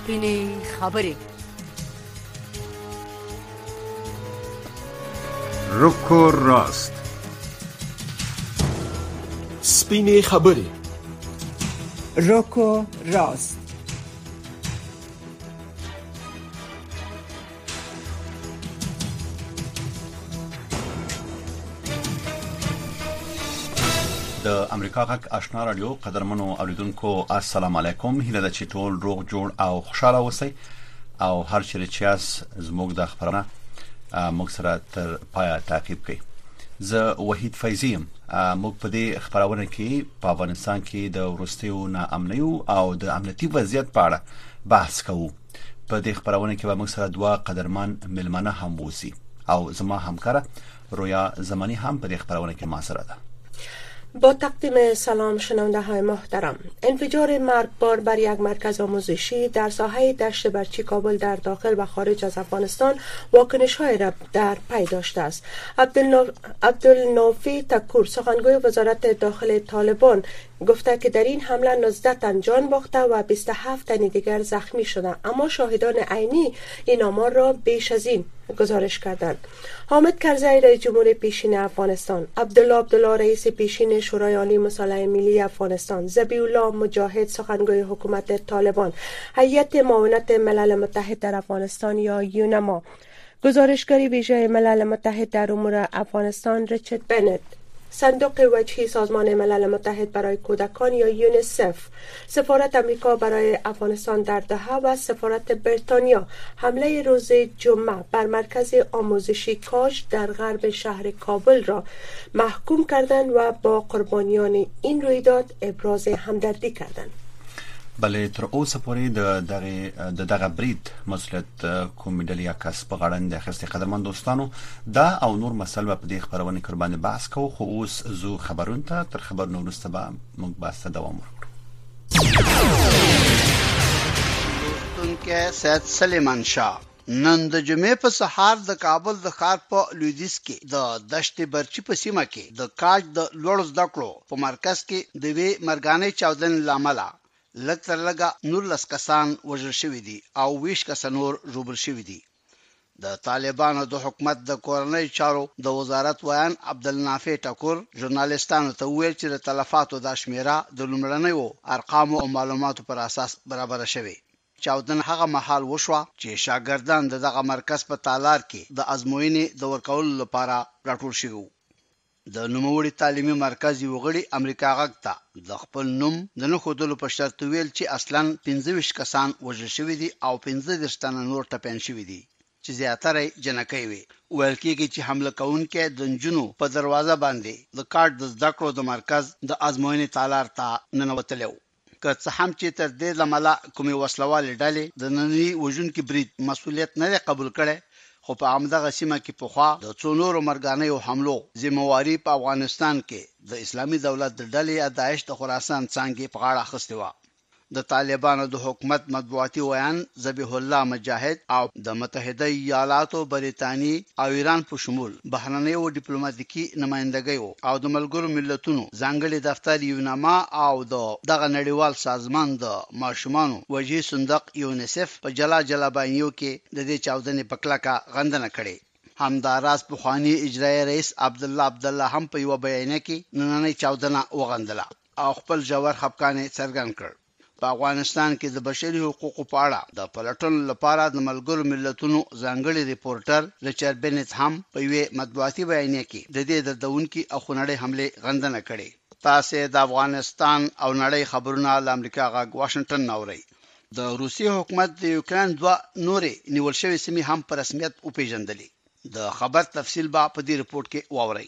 سپینې خبرې. روکو راست. سپینې خبرې. روکو راست. د امریکا غږ آشنا رادیو قدرمنو اوریدونکو السلام علیکم. هیله ده چې ټول روغ جوړ او خوشاله اوسئ او هر چیرې چې زموږ د خبرونه موږ سره تر پایه تعقیب کړئ. زه وحید فیضیم. موږ په دې خبرونه کې په افغانستان کې د وروستیو ناامنیو او د امنیتي وضعیت په اړه بحث کوو. په دې خبرونه کې به موږ سره دوه قدرمن ملمنه هم وسی او زما همکاره رویا زمانی هم په دې خبرونه کې ما سره ده. با تقدیم سلام شنونده های محترم. انفجار مرگبار بر یک مرکز آموزشی در ساحه دشت برچی کابل در داخل و خارج از افغانستان واکنش های را در پی داشته است. عبدالنافی تکور سخنگوی وزارت داخل طالبان گفته که در این حمله 19 تن جان باخته و 27 تن دیگر زخمی شده، اما شاهدان عینی این آمار را بیش از این گزارش کردند. حامد کرزی رئیس جمهور پیشین افغانستان، عبدالله رئیس پیشین شورای عالی مصالحه ملی افغانستان، ذبیح الله مجاهد سخنگوی حکومت طالبان، هیئت معاونت ملل متحد در افغانستان یا یونما، گزارشگر ویژه ملل متحد در امور افغانستان ریچارد بنت، صندوق وجهی سازمان ملل متحد برای کودکان یا یونیسف، سفارت امریکا برای افغانستان در دوحه و سفارت بریتانیا حمله روز جمعه بر مرکز آموزشی کاش در غرب شهر کابل را محکوم کردند و با قربانیان این رویداد ابراز همدردی کردند. بله، تر اوسه پورې د دغه برید مسؤلیت کوم ډلې یا کس په غاړه نه اخیستی. قدرمن دوستانو، دا او نور مسله په دې خبرونه کې باندې بحث کوو، خو اوس زو خبرونه ته تر خبرونو وروسته به موږ بحث ته دوام ورکړو. دوستونکو سید سلیمان شاه نن د جمعې په سهار د کابل د ښار په لویدیځ کې د دشت برچی په سیمه کې د کاج د لوړ زده کړو په مرکز کې د وی مرګانې چاودنې لامل لږ تر لږه 19 کسان وژل شوي دي او 20 کسان نور ژوبل شوي دي. د طالبانو د حکومت د کورنۍ چارو د وزارت ویان عبدالنافع ټکور ژورنالیستانو ته ویل چې د تلفاتو د شمیره د لومړنیو ارقامو او معلوماتو پر اساس برابر شوی. چاودنه هغه مهال وشوه چې شاګردان دغه مرکز په تالار کې د ازموینې د ورکولو لپاره راټول شوي. د نوموړي تعلیمي مرکز یو غړي امریکا غږ ته د خپل نوم د نه ښودلو په شرط ویل چې اصلاً 25 کسان وژل شوي دي او 15 تنه نور ټپیان شوي دي چې زیاتره جنکۍ وي. ویل کېږي چې حمله کوونکي د نجونو په دروازه باندې د کارت د زده کړو د مرکز د ازموینې تالار ته ننوتلی و. که څه هم چې تر دې لمله کومې وسلوالې ډلې د ننني وژونکي برید مسؤلیت نه دی قبول کړی، خو په همدغه سیمه کې پخوا د څو نورو مرګانیو حملو ذمہواري په افغانستان کې د اسلامي دولت د ډلې داعش د خراسان څانګې په غاړه اخیستې وه. د طالبانو د حکومت مطبوعاتي ویان ذبیح الله مجاهد او د متحده ایالاتو، بریتانیې او ایران په شمول بهرنیو ډیپلوماټیکي نمائندګیو او د ملګرو ملتونو ځانګړي دفتر یونما او دغه نړیوال سازمان د ماشومانو وجهي صندوق یونیسف په جلا بیانیو کې د دې چاودنې په کلکه غندنه کړې. همداراز پخوانی اجرایي رئیس عبدالله هم په یو بیانیه کې نننۍ چاودنه وغندله او خپل ژور خفګان څرګند کړ. په افغانستان کې د بشري حقوقو په اړه د پلټنو لپاره د ملګرو ملتونو ځانګړي ریپورټر ریچارد بنت هم په یوه مطبوعاتي بیانیه کې د دې دردونکي او خونړۍ حمله غندنه کړې. تاسو د افغانستان او نړۍ خبرونه له امریکا غږ واشنگټن نوري. د روسي حکومت د یوکرين 2 نورې نیول شوې سیمې هم په رسمیت وپیژندلې. د خبر تفصیل به په دې رپورت کې واورئ.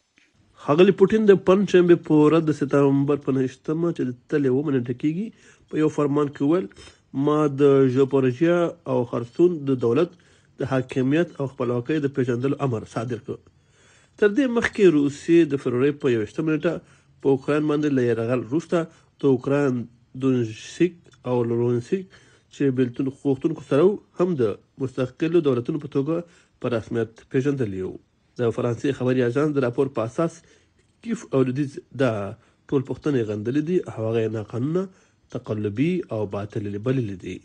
ښاغلي پوټین د پنځشنبې په ورځ د سپتمبر په 9مه چې د تلې ومنل کېږي په یو فرمان کې ویل ما د ژپورژیا او خرسون د دولت د حاکمیت او خپلواکۍ د پیژندلو امر صادر کړ. تر دې مخکې روسیې د فروری په 21 نیټه په اوکراین باندې له یرغل وروسته د اوکراین دونیسک او لورانسک چې بیلتون غوښتونکو سره هم د مستقلو دولتونو په توګه په رسمیت پیژندلي وو. د فرانسې خبري اژانس د راپور په اساس کیف او لویدیځ دا ټول پښتنې غندلې دي، هغه ناقانونه، تقلبي او باطل بللې دي.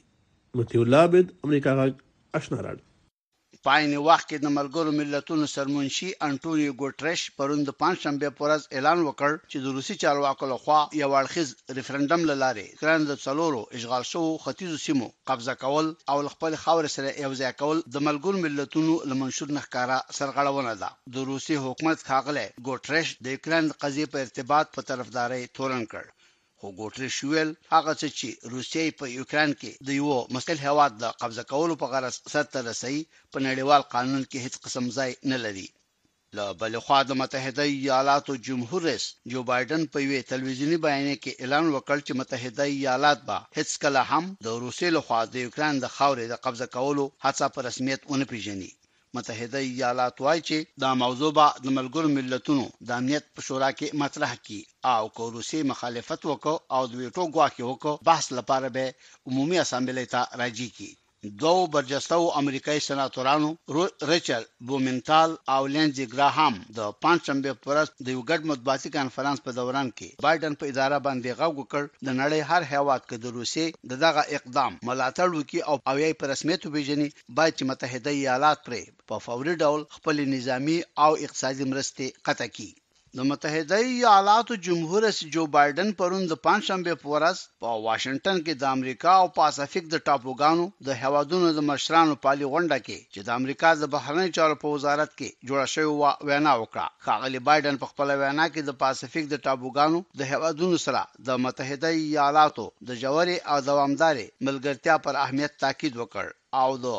متي الله عبد امریکا غږ آشنا رادیو. پاین وخت کې د ملګرو ملتونو سرمنشي انټونیو ګوټرش پرون د پنځشنبه په ورځ اعلان وکړ چې د روسي چارواکو لخوا یو اړخیز ریفرندم لاره کران د څلورو اشغال شو ختیځو سیمو قبضه کول او خپل خاور سره یوځای کول د ملګرو ملتونو لمنشور نخکارا سرغړونه ده. د روسي حکومت خاغله ګوټرش د یوکرين قضیه په ارتباط په طرفداري تورن کړ. خو ګوټرش ویل هغه څه چې روسیې په یوکرين کې د یو مستقل هیواد د قبضه کولو په غرض سرته رسي په نړیوال قانون کې هیڅ قسم ځای نه لري. له بل خوا د متحده ایالاتو جمهور رئیس جو بایدن په یوه تلویزیونی بیان کې اعلان وکړ چې متحده ایالات به هیڅ کله هم د روسیې لخوا د یوکرين د خاورې د قبضه کولو هڅه په رسمیت ونه پیژني. متحده ایالات وايي چې دا موضوع به د ملګرو ملتونو د امنیت په شورا کې مطرح کی او کو روسي مخالفت وکړو او د ویټو ګواکې وکړو بحث لپاره به عمومي اسامبلې ته راځي کی. دوه برجستو امریکایي سناتورانو ریچل بومنټال او لینزي ګراهام د پنځشنبه پر ورځ د یو ګډ مطبوعاتي کانفرنس په دوران کې بایدن په اداره باندې غږ وکړ د نړۍ هر هیواد کې د روسي دغه اقدام ملاتړ وکړي او یې په رسمیت وبېژني باید چې متحده ایالات پرې په فوري ډول خپل نظامی او اقتصادي مرستې قطع کړي. د متحده ایالاتو جمهور رئیس جو بایدن پرون د پنځشنبه په ورځ په واشنگټن کې د امریکا او پاسفیک د ټاپوګانو د هیوادونو د مشرانو پالي غونډه کې چې د امریکا د بهرنی چارو په وزارت کې جوړه شوې وینا وکړه. خاغلی بایدن په خپل وینا کې د پاسفیک د ټاپوګانو د هیوادونو سره د متحده ایالاتو د جوړې او دوامداري ملګرتیا پر اهمیت تاکید وکړ او د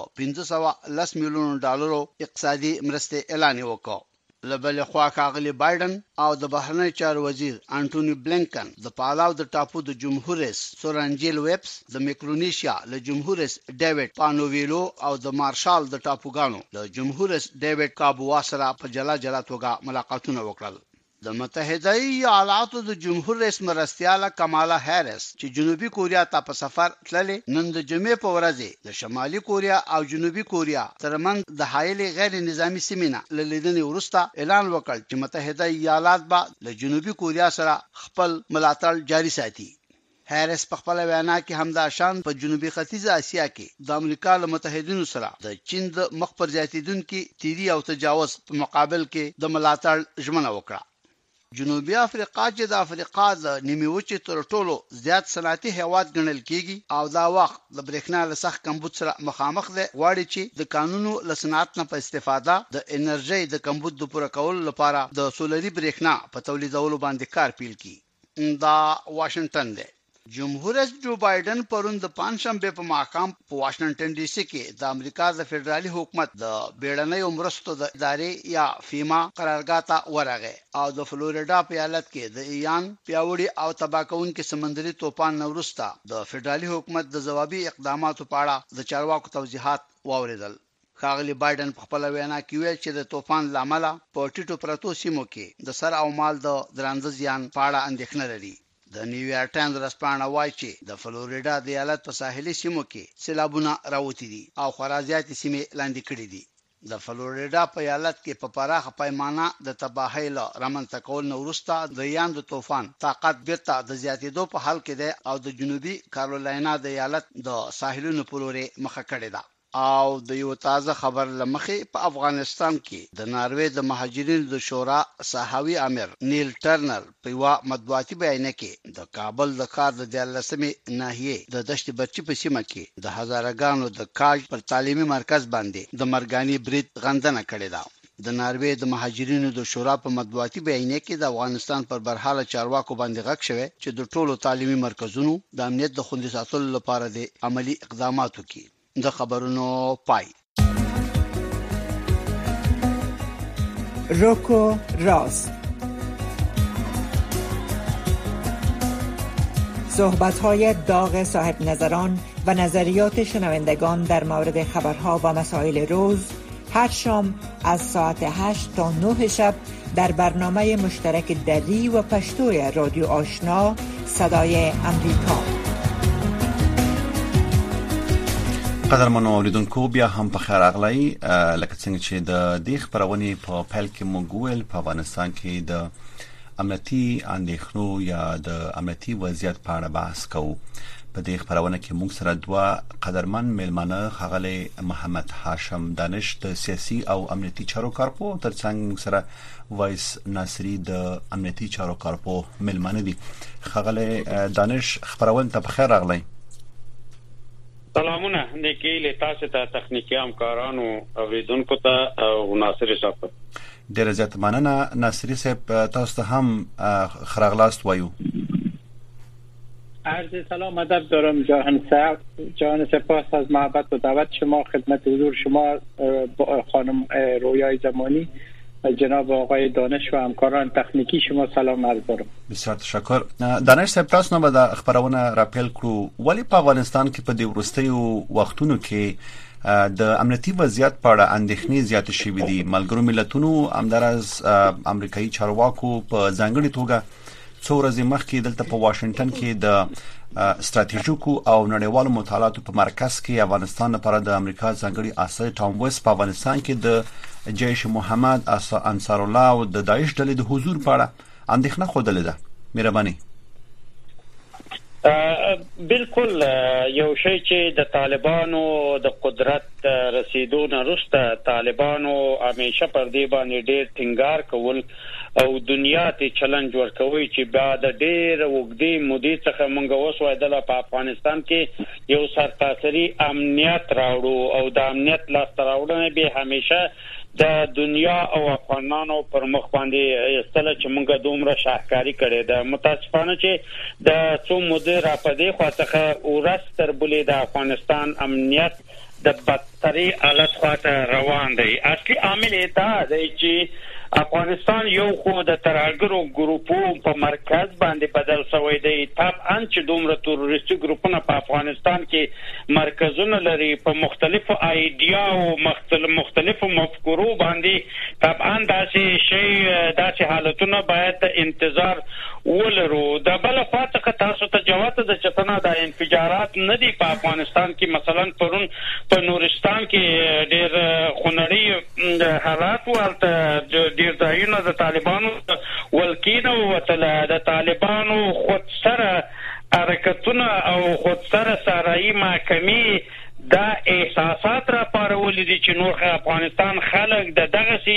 510 میلیون ډالرو اقتصادي مرستې اعلان وکړ. لبل خوا کاغلی بایدن او د بهرنی چارو وزیر انټونی بلینکن د پالاو د ټاپو د جمهور رئیس سورانجیل ویبس د میکرونیشیا له جمهور رئیس ډیوډ پانوویلو او د مارشال د ټاپوګانو له جمهور رئیس ډیوډ کابوا سره په جلا توګه ملاقاتونه وکړل. د متحده ایالاتو د جمهور رئیس مرستیاله کمالا هریس چې جنوبي کوریا ته په سفر تللې نن د جمعې په ورځ د شمالي کوریا او جنوبي کوریا ترمنځ د حایل غیر نظامی سیمینه لیدنې وروسته اعلان وکړ چې متحده ایالات به له جنوبي کوریا سره خپل ملاتړ جاري ساتي. هریس په خپل وینا کې همداشان په جنوبي ختیځه اسیا کې د امریکا له متحدینو سره د چین د مخ پر زیاتیدونکو تیری او تجاوز په مقابل کې د ملاتړ ژمنه وکړه. جنوبي افریقا چې د افریقا د نیمه وچې تر ټولو زیات صنعتي هیواد ګڼل کیږي او دا وخت د برېښنا له سخت کمبود سره مخامخ دی غواړي چې د قانونو له صنعت نه په استفاده د انرژي د کمبود د پوره کولو لپاره د سولري برېښنا په تولیدولو باندې کار پیل کړي. دا واشنگټن دی. جمهور رئیس جو بایدن پرون د پنځشنبه په ماښام په واشنگټن ډي سي کې د امریکا د فدرالي حکومت د بیړنۍ مرستو د ادارې یا فیما قرارګاه ته ورغی او د فلوریډا په ایالت کې د ایان پیاوړي او تباکونکو سمندري طوفان وروسته د فدرالي حکومت د جوابي اقداماتو په اړه د چارواکو توضیحات واوریدل. خاغلی بایدن په خپل وینا کې ویل چې د طوفان لامل په ټیټو پرتو سیمو کې د سر او مال د درانده زیان په اړه اندېښنه لري. د نیویارک ټایمز رسپانه وایي چې د فلوریډا د ایالت په ساحلي سیمو کې سیلابونه راوتی دي او خرازيات سیمې لاندې کړې دي. د فلوریډا په ایالت کې په پراخه پیمانه د تباہی له رامنځته کول وروسته د یان د طوفان طاقت بیرته د زیاتېدو په حال کې ده او د جنوبي کارولاینا د ایالت د ساحلونو پورې مخه کړې ده. او د یو تازه خبر لمخې په افغانستان کې د ناروې د مهاجرینو د شورا صحاوي امیر نیل ټرنر په یو مطبوعاتي بیان کې د کابل د ښار د 14مې ناحیې د دشت برچی په سیمه کې د هزارګانو د کاج پر تعلیمي مرکز باندې د مرګاني برید غندنه کړې ده. د ناروې د مهاجرینو د شورا په مطبوعاتي بیان کې د افغانستان پر برحاله چارواکو باندې غږ شوی چې د ټولو تعلیمي مرکزونو د امنیت د خوندي ساتلو لپاره د عملی اقداماتو کې د خبرونو پای. روکو راست صحبت‌های داغ صاحب نظران و نظریات شنوندگان در مورد خبرها و مسائل روز هر شام از ساعت 8 تا 9 شب در برنامه مشترک دری و پشتوی رادیو آشنا صدای امریکا. قدرمنو اوریدونکو بیا هم په خیر اغلی لکه څنګه چې د دې خبرونه په پیل کې موږ ویل په افغانستان کې د امنیتي اندېښنو یا د امنیتي وضعیت په اړه بحث کوو. په دې خبرونه کې موږ سره دوه قدرمن میلمانه ښاغلی محمد هاشم دانش د سیاسي او امنیتي چارو کارپو ترڅنګ موږ سره وایس ناصری د امنیتي چارو کارپو میلمانه دي. ښاغلی دانش خبرونه ته بخیر راغلی. سلامونه نیکی له تاسو ته تخنیکی همکارانو اوریدونکو ته او ناصری صاحب. ډیره زیاته مننه ناصری صاحب، تاسو ته هم خراغلاست وایو. عرض سلام ادب دارم جان سپاس از محبت و دعوت شما خدمت حضور شما خانم رویای زمانی جناب آقای دانش و همکاران تکنیکی شما سلام عرض دارم. بسیار تشکر. دانش صاحب تاسو نو به خبرونه راپیل کړو، ولی په افغانستان کې په دې وروستیو وختونو کې د امنیتي وضعیت په اړه اندېښنې زیات شوې دي. ملګرو ملتونو همدارس امریکایي چارواکو په ځانګړي توګه څو ورځې مخکې دلته په واشنگټن کې د ستراتیژیکو او نړیوالو مطالعاتو په مرکز کې افغانستان لپاره د امریکا ځانګړي اساسي ټام ویس په افغانستان کې د جیش محمد انصار الله او د داعش ډلې د حضور په اړه اندېښنه خوده ده. مهرباني. بالکل یو شی چې د طالبانو د قدرت رسیدو نه وروسته طالبانو همیشه پر دې باندې ډېر ټینګار کول او دنیا ته چیلنج ورکوي چې بعد ډېر وګړي مودې څخه مونږ اوس وایدل په افغانستان کې یو سرتاسري امنیت راوړو او د امنیت لاس راوړنه به همیشه د دنیا او افغانانو پر مخ باندې استله چې مونږه دومره شاهکاری کړې ده. متاسفانه چې د څو مودې را پدې خواته ورستر بلې د افغانستان امنیت د بدتري حالت خواته روان دی. اصلي عامل دا دی چې افغانستان یو خو د ترهګرو ګروپو په مرکز باندې بدل شوی دی. طبعا چې دومره تروریستي ګروپونه په افغانستان کې مرکزونه لري په مختلفو ایډیا او مختلفو مفکورو باندې، طبعا داسې شی داسې حالتونه باید انتظار ولرو. د بل خوا څخه تاسو ته جواب د چتنه د انفجارات نه دی په افغانستان کې. مثلا پرون په نورستان کې ډېر خونړي حالات ورته ډیر ځایونه د طالبانو ولکینه وتل. د طالبانو خود سره حرکتونه او خود سره سارایي محکمې دا احساسات را پارولې دي چې نور افغانستان خلک د دغه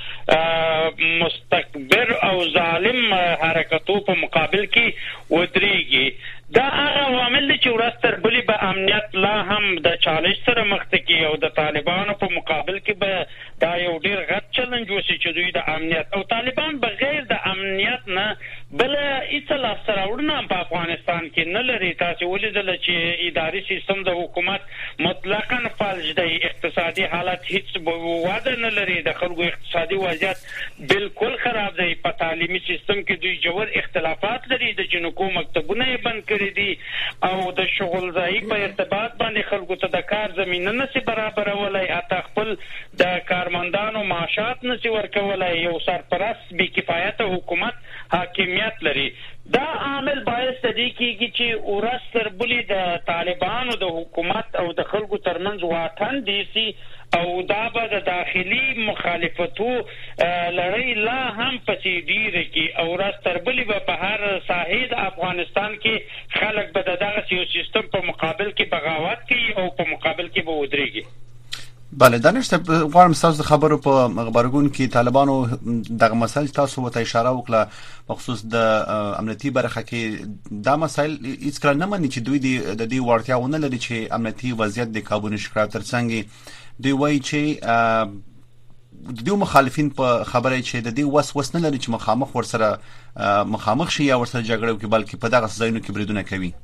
یو مستكبر او ظالم حرکتو په مقابل کې ودرېږي. دا هغه عوامل دي چې ورستر بلی به امنیت لا هم د چالش سره مخ ته کی او د طالبانو په مقابل کې به دا یو ډیر غټ چیلنج وسی چې دوی د امنیت او طالبان بغیر د امنیت نه بل هیڅ لاس راوړنه په افغانستان کې نه لري. تاسو ولیدل چې اداري سیستم د حکومت مطلقاً فلج دی، اقتصادي حالت هیڅ وده نه لري، د خلکو اقتصادي وضعیت بالکل خراب دی. په تعلیمي سیستم کې دوی جوړ اختلافات لري، د جنکو مکتبونه یې بند کړي دي او د شغل ځای په ارتباط باندې خلکو ته د کار زمینه نشي برابرولای، اته خپل د کارمندانو معاشات نشي ورکولای. یو سرپرست بې کفایته حکومت حاکمیت لري. دا عامل باعث دی کیږي چې ورستر بلی د طالبانو د حکومت او د خلکو ترمنځ واټن دي سي او دا به د داخلي مخالفتو لړۍ لا هم پسې ډیره کی او ورستر بلی به په هر ساحې د افغانستان کې خلک به دغه سیستم په مقابل کې بغاوت کوي او په مقابل کې به ودرېږي. بله دانش صاحب، غواړم تاسو د خبرو په خبرګون کې طالبانو دغه مسایل تاسو ته اشاره وکړه بخصوص د امنیتي برخه کې دا مسایل هیڅ کله نه مني چې دوی د دې وړتیاونه لري چې امنیتي وضعیت د کابو نشکرا ترڅنګ دوی وایي چې د دوی مخالفین په خبره چې د دې وس نه لري چې مخامخ شي یا ورسره جګړه وکړي، بلکې په دغه ځایونو کې بریدونه کوي.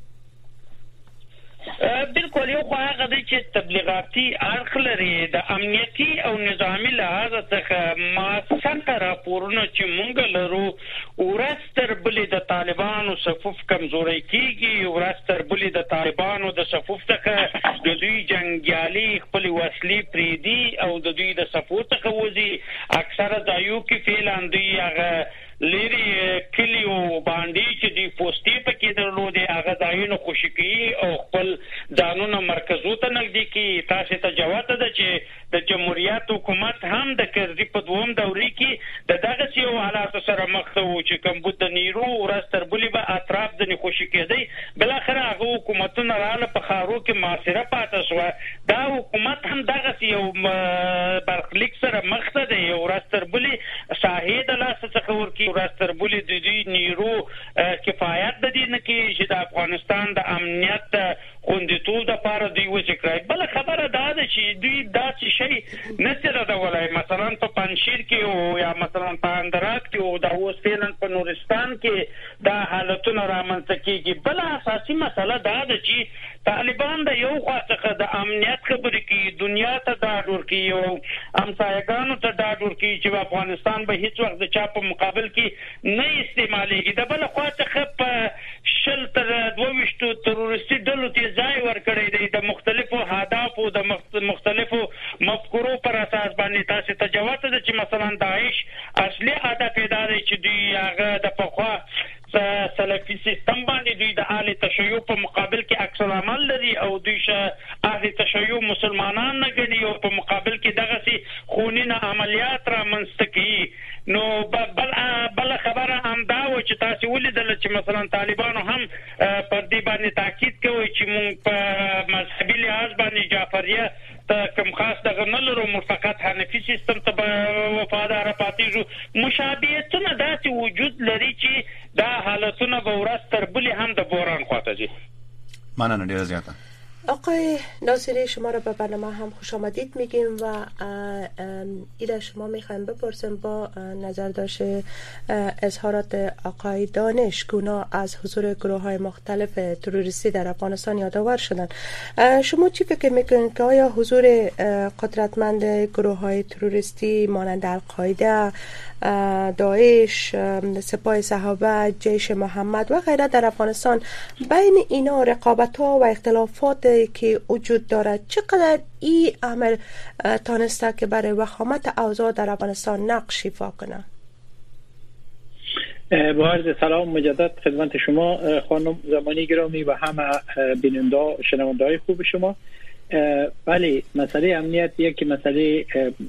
بالکل یو خو هغه دی چې تبلیغاتي اړخ لري. د امنیتي او نظامي لحاظ څخه ماسکه راپورونه چې مونږ لرو ورستر بلې د طالبانو صفوف کمزوري کیږي، ورستر بلې د طالبانو د صفوف څخه د دوی جنگیالي خپل وسلې پریدي او د دوی د صفوف څخه وځي. اکثره ځایو کې فعلا دوی هغه لري کلیو باندې چې دی پوسټي پکې درلودې هغه ځایونو خوشي کوي او خپل ځانونه مرکزو ته نږدې کوي. تاسو ته جواب ده چې د جمهوریت حکومت هم د کرزي په دوم دوري کې د دغه یو حالات سره مخ وو چې کوم بود د نیرو ورستر بولی به اطراف د خوشي کېدی. بل اخر هغه حکومتونه رااله په خارو کې معاصره پاتې شو. دا حکومت هم دغه یو برخلیک سره مخ ته دی. ورستر بولی شاهد لاس څخه ورکی ورستر بولی د دې نیرو کفایت د دې نه کې چې د افغانستان د امنیت خوندیتوب د لپاره دوی وځکړای. بل خبره دا ده چې دوی داسې شی نه ستل دا ولای مثلا په پنځشیر کې او یا مثلا په اندرات کې او د اوسفیلن په نورستان کې دا حالتونه رامنځته کیږي. بل اساسي مسله دا ده چې طالبان د یو خاصه د امنیت خبرې کوي، دنیا ته دا ډور کوي او همسایګانو ته دا ډور کوي چې افغانستان به هیڅ وخت د چا په مقابل کې نه استعمالېږي. د بل خاصه په شل تر 22 تروریستي ډلو ته ځای ورکړی دی د مختلفو اهدافو د مختلفو مفکورو پر اساس باندې. تاسو ته جواب ده چې مثلا داعش اصلي هدف دا دی چې دوی هغه د پخوا سلفي سیستم باندې دوی د اهل تشیع په مقابل کې عکس العمل لري او دوی اهل تشیع مسلمانان نه ګڼي او په مقابل کې دغه سي خونینه عملیات را منځته کوي. نو بل خبره هم دا و چې تاسو ولیدل چې مثلا طالبانو هم پر دې باندې تاکید کوي چې موږ په مذهبي لحاظ باندې جعفریه ته کوم خاص دغه نه لرو، فقط حنفي سیستم ته وفادار پاتې شو. مشابهتونه داسې وجود لري چې دا حالتونه به ورځ تر بلې هم د بحران خواته ځي. مننه ډیره زیاته. آقای ناصری شما را به برنامه هم خوش آمدید میگیم و ایده شما میخوایم بپرسیم با نظر داشته اظهارات آقای دانش گونا از حضور گروه های مختلف تروریستی در افغانستان یادآور شدن. شما چی فکر میکنید که آیا حضور قدرتمند گروه های تروریستی مانند القاعده، داعش، سپاه صحابه، جیش محمد و غیره در افغانستان بین اینا رقابت ها و اختلافات که وجود دارد چقدر این عمل تانسته که برای وخامت اوضاع در افغانستان نقش ایفا کنه؟ با عرض سلام مجدد خدمت شما خانم زمانی گرامی و همه بیننده و شنونده های خوب شما. بله، مسئله امنیت یکی مسئله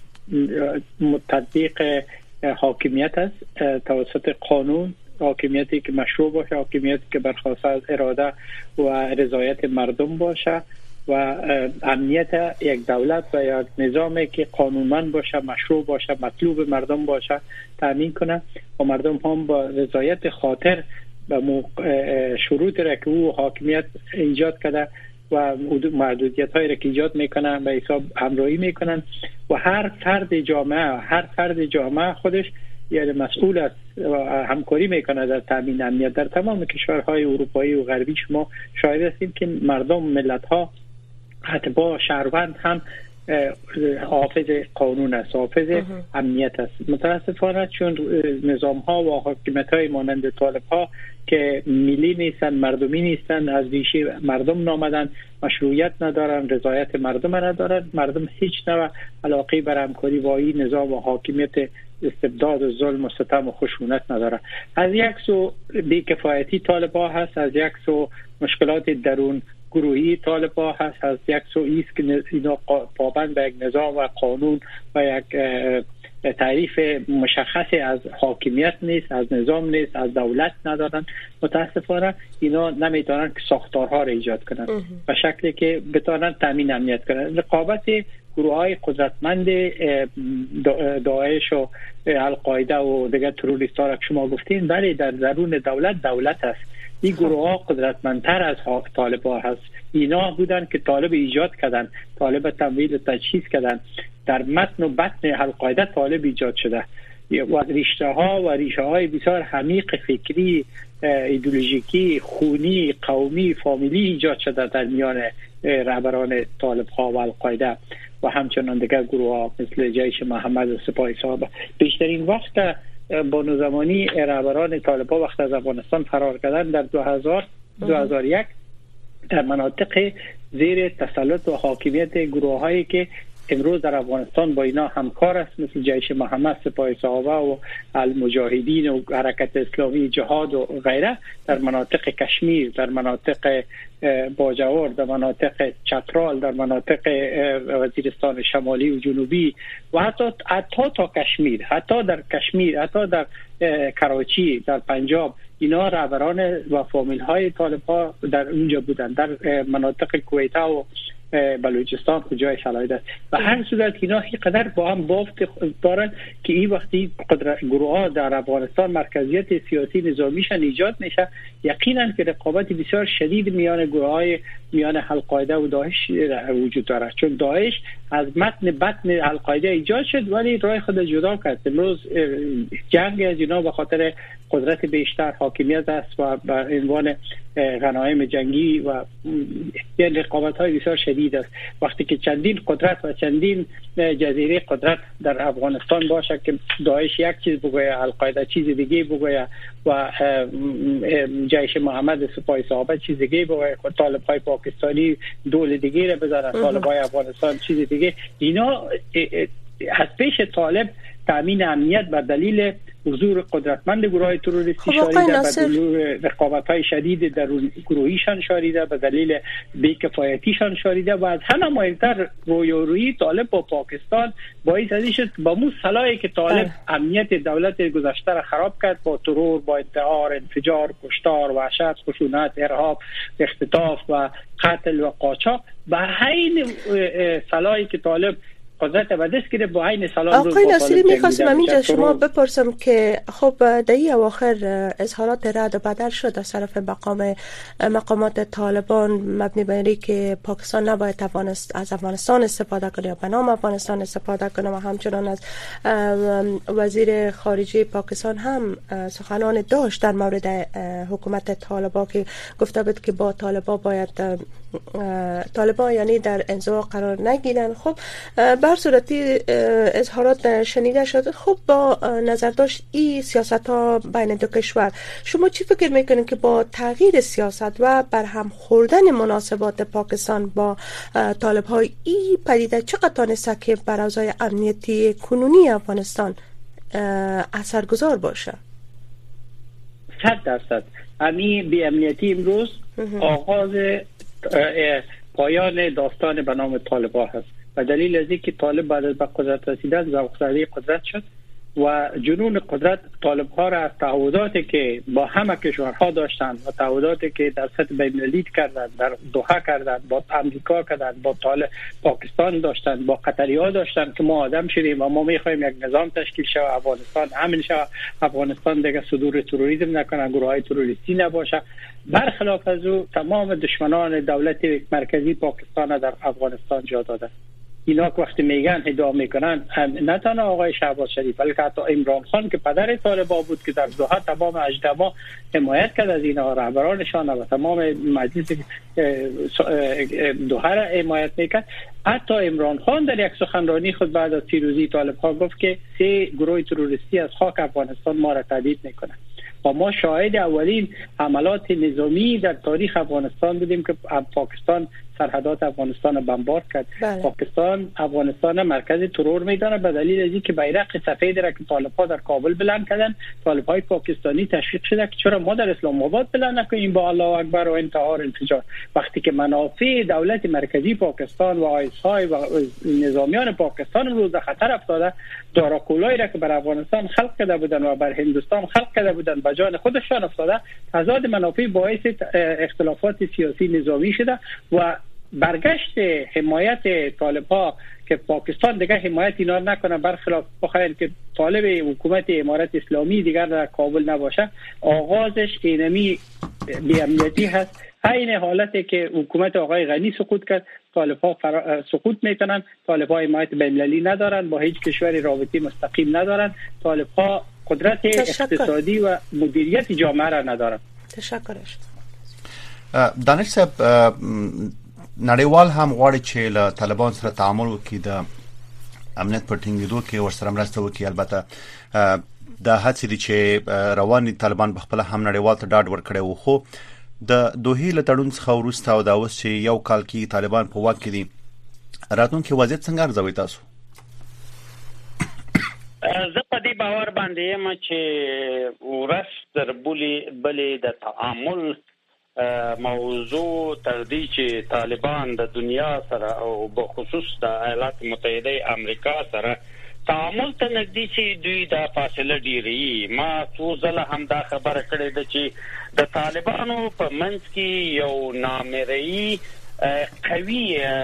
تطبیق حاکمیت است توسط قانون، حاکمیتی که مشروع باشه، حاکمیتی که برخواسته از اراده و رضایت مردم باشه و امنیت یک دولت و یک نظامی که قانونمند باشه، مشروع باشه، مطلوب مردم باشه تامین کنه و مردم هم با رضایت خاطر و شروط را که او حاکمیت ایجاد کرده و محدودیت هایی را که ایجاد میکنن به حساب همراهی میکنن و هر فرد جامعه خودش یعنی مسئول است و همکاری میکنه در تامین امنیت. در تمام کشورهای اروپایی و غربی شما شاهد هستیم که مردم، ملت ها، اتباع، شهروند هم حافظ قانون است، حافظ امنیت است. متاسفانه چون نظام ها و حاکمیت های مانند طالب ها که ملی نیستن، مردمی نیستن، از ریشه مردم نامدن، مشروعیت ندارن، رضایت مردم ندارن، مردم هیچ نوع علاقه بر همکاری با این نظام و حاکمیت استبداد و ظلم و ستم و خشونت نداره. از یک سو بی‌کفایتی طالبا هست، از یک سو مشکلات درون گروهی طالبا هست، از یک سو ایست که اینا پابند به یک نظام و قانون و یک تعریف مشخصی از حاکمیت نیست، از نظام نیست، از دولت ندارن. متاسفانه اینا نمیتونن که ساختارها را ایجاد کنن به شکلی که بتونن تامین امنیت کنن. رقابت گروه های قدرتمند داعش و القاعده و دیگر تروریست ها را که شما گفتین، بله در درون دولت است. این گروه ها قدرتمندتر از طالبان هست. اینا بودن که طالب ایجاد کردن، طالب تمویل تجهیز کردن. در متن و بطن القاعده طالب ایجاد شده و ریشه های بسیار عمیق فکری، ایدئولوژیکی، خونی، قومی، فامیلی ایجاد شده در میان رهبران طالب ها و القاعده و همچنان دیگر گروه ها مثل جیش محمد و سپاه صحابه. بیشترین وقت با نوزمانی رهبران طالب ها وقت از افغانستان فرار کردن در 2001 در مناطق زیر تسلط و حاکمیت گروه هایی که امروز در افغانستان با اینا همکار است، مثل جیش محمد، سپاه صحابه و المجاهدین و حرکت اسلامی جهاد و غیره، در مناطق کشمیر، در مناطق باجوار، در مناطق چترال، در مناطق وزیرستان شمالی و جنوبی و حتی تا کشمیر، حتی در کشمیر، حتی در کراچی، در پنجاب، اینا رهبران و فامیل های طالب‌ها در اونجا بودند. در مناطق کویت و بلوچستان کجای شلایت است. و هر صورت اینا اینقدر با هم بافت دارن که این وقتی گروه ها در افغانستان مرکزیت سیاسی نظامیشان ایجاد میشه، یقینا که رقابت بسیار شدید میان القاعده و داعش وجود داره، چون داعش از بطن القاعده ایجاد شد ولی راه خود جدا کرد. امروز جنگ از اینا به خاطر قدرت بیشتر، حاکمیت است و به عنوان غنایم جنگی و رقابت های بسیار شدید است. وقتی که چندین قدرت و چندین جزیره قدرت در افغانستان باشه که داعش یک چیز بگویه، القاعده چیز دیگه بگویه و جیش محمد سپاه صحابه چیز دیگه بگویه، طالب های پاکستانی دول دیگه رو بذارن، طالب های افغانستان چیز دیگه، اینا از پیش طالب تامین امنیت به دلیل حضور قدرتمند گروه تروریستی شاریده، به دلیل رقابت‌های شدید در گروهیشان شاریده، به دلیل بی‌کفایتیشان شاریده و از همه مهمتر رویارویی طالب با پاکستان باعث ازی شد با مو صلاحی که طالب امنیت دولت گذشته را خراب کرد با ترور، با انتحار، انفجار، کشتار، وحشت، خشونت، ارهاب، اختطاف و قتل و قاچاق، به حین صلاحی که طالب قدرت و دست گیره با عین سلام. آقای ناصری میخواستم همینجا شما بپرسم که خب در این اواخر اظهارات رد و بدل شد از طرف مقامات طالبان مبنی بر اینکه که پاکستان نباید از افغانستان استفاده کنه یا به نام افغانستان استفاده کنه و همچنان از وزیر خارجه پاکستان هم سخنان داشت در مورد حکومت طالبان که گفته بود که با طالبان یعنی در انزوا قرار نگیرن. خب بر صورتی اظهارات شنیده شد. خب با نظر داشت این سیاست ها بین دو کشور، شما چی فکر میکنید که با تغییر سیاست و برهم خوردن مناسبات پاکستان با طالب های این پدیده چقدر تانسته که بر اوضاع امنیتی کنونی افغانستان اثرگذار باشه؟ 100%. همین بی امنیتی امروز آغاز پایان داستان به نام طالبان هست و دلیل از اینکه طالب بعد از به قدرت رسیدن ذوق‌زده قدرت شد و جنون قدرت طالب ها را از تعهداتی که با همه کشورها داشتند و تعهداتی که در سطح بین‌المللی کردند، در دوحه کردند، با امریکا کردند، با پاکستان داشتند، با قطری ها داشتند که ما آدم شدیم و ما میخوایم یک نظام تشکیل شود، افغانستان امن شود، افغانستان دیگه صدور تروریسم نکنه، گروه های تروریستی نباشه. برخلاف از او تمام دشمنان دولت مرکزی پاکستان در افغانستان جا دادند. اینا که وقتی میگن ادعا میکنن نه تنها آقای شهباز شریف بلکه حتی عمران خان که پدر طالبان بود که در دوحه تمام اجدما حمایت کرد از اینا، رهبرانشان و تمام مجلس دوحه را حمایت میکرد. حتی عمران خان در یک سخنرانی خود بعد از پیروزی طالب‌ها گفت که 3 گروه تروریستی از خاک افغانستان ما را تهدید میکنند و ما شاهد اولین حملات نظامی در تاریخ افغانستان بودیم که پاکستان سرحدات افغانستان را بمبارد کرد. پاکستان افغانستان مرکز ترور میدانه به دلیل از اینکه بیرق سفید را که طالب‌ها در کابل بلند کردن، طالب‌های پاکستانی تشویق شده که چرا ما در اسلام آباد بلند نکنیم با الله اکبر و انتحار انفجار، وقتی که منافع دولت مرکزی پاکستان و آیس‌های و نظامیان پاکستان امروز در خطر افتاده. داراکولایی را که بر افغانستان خلق کرده بودن و بر هندوستان خلق کرده بودن به جان خودشان افتاده. تضاد منافع باعث اختلافات سیاسی نظامی شده و برگشت حمایت طالب‌ها که پاکستان دیگه حمایت اینا نکنه، برخلاف بخواین که طالب حکومت امارت اسلامی دیگر در کابل نباشه، آغازش اینمی بی امنیتی هست. این حالتی که حکومت آقای غنی سقوط کرد، طالب‌ها سقوط میکنن، طالب‌ها حمایت بین‌المللی ندارن، با هیچ کشوری رابطه مستقیم ندارن، طالب‌ها قدرت اقتصادی و مدیریت جامعه را ندارن. تشکرش. دانش صاحب نړیوال هم غواړي چې له طالبان سره تعامل وکړي، د امنیت په ټینګېدو کې ورسره مرسته وکړي. البته د هڅې دي چې رواني طالبان په خپل هم نړیوال ته ډاډ ورکړي وو، خو د دوحې له تړون څخه وروسته او دا اوس چې یو کال کې طالبان په واک کې دي، راتلونکي وضعیت څنګه ارزوي تاسو؟ زه په دې باور باندې یم چې ورځ تر بلې د تعامل موضوع تر دې چې طالبان د دنیا سره او بخصوص د ایالات متحده امریکا سره تعامل ته نږدې چې دوی دا فاصله ډیری. ما څو ځله هم دا خبره کړې ده چې د طالبانو په منځ کې یو نامرئی قوي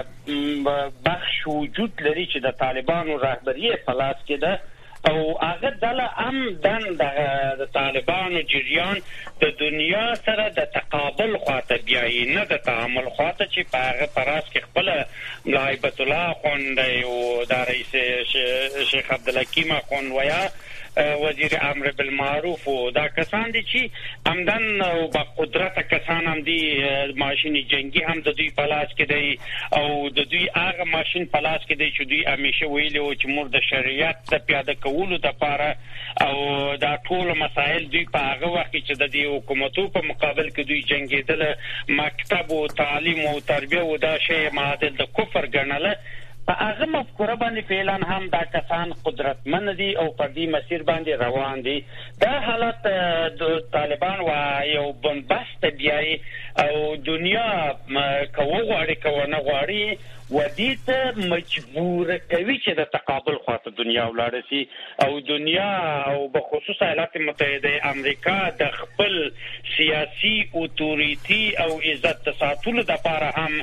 بخش وجود لري چې د طالبانو رهبری په لاس کې ده او هغه دله هم د طالبانو جریان د دنیا سره د تقابل خواته بیایي، نه د تعامل خواته چې په هغه پراس کې خپل هیبت الله خوند او د رئیس شیخ عبدالحکیم خوند ویا وزیر امر بالمعروف او دا کسان دي چې همدن او با قدرت کسان هم دي، ماشين جنگي هم د دوی په لاس کې دی او د دوی هغه ماشين په لاس کې دی چې دوی همیشه ویلي او چې موږ د شریعت د پیاده کولو لپاره او دا ټول مسائل دوی په هغه وخت چې د دې حکومتو په مقابل کې دوی جنگیدل، مکتب او تعلیم او تربیه او دا شی معادل د کفر ګڼل. په هغه مفکوره باندې فعلا هم دا کسان قدرتمن دي او په دې مسیر باندې روان دي. دا حالت د طالبان و یو بنبست بیاي او دنیا کوغړی کوونه غواړي و دې ته مجبور کوي چې د تقابل خواته دنیا ولاړ شي او دنیا او بخصوص ایالات متحده امریکا د خپل سیاسي اوتوریټي او عزت ساتلو لپاره هم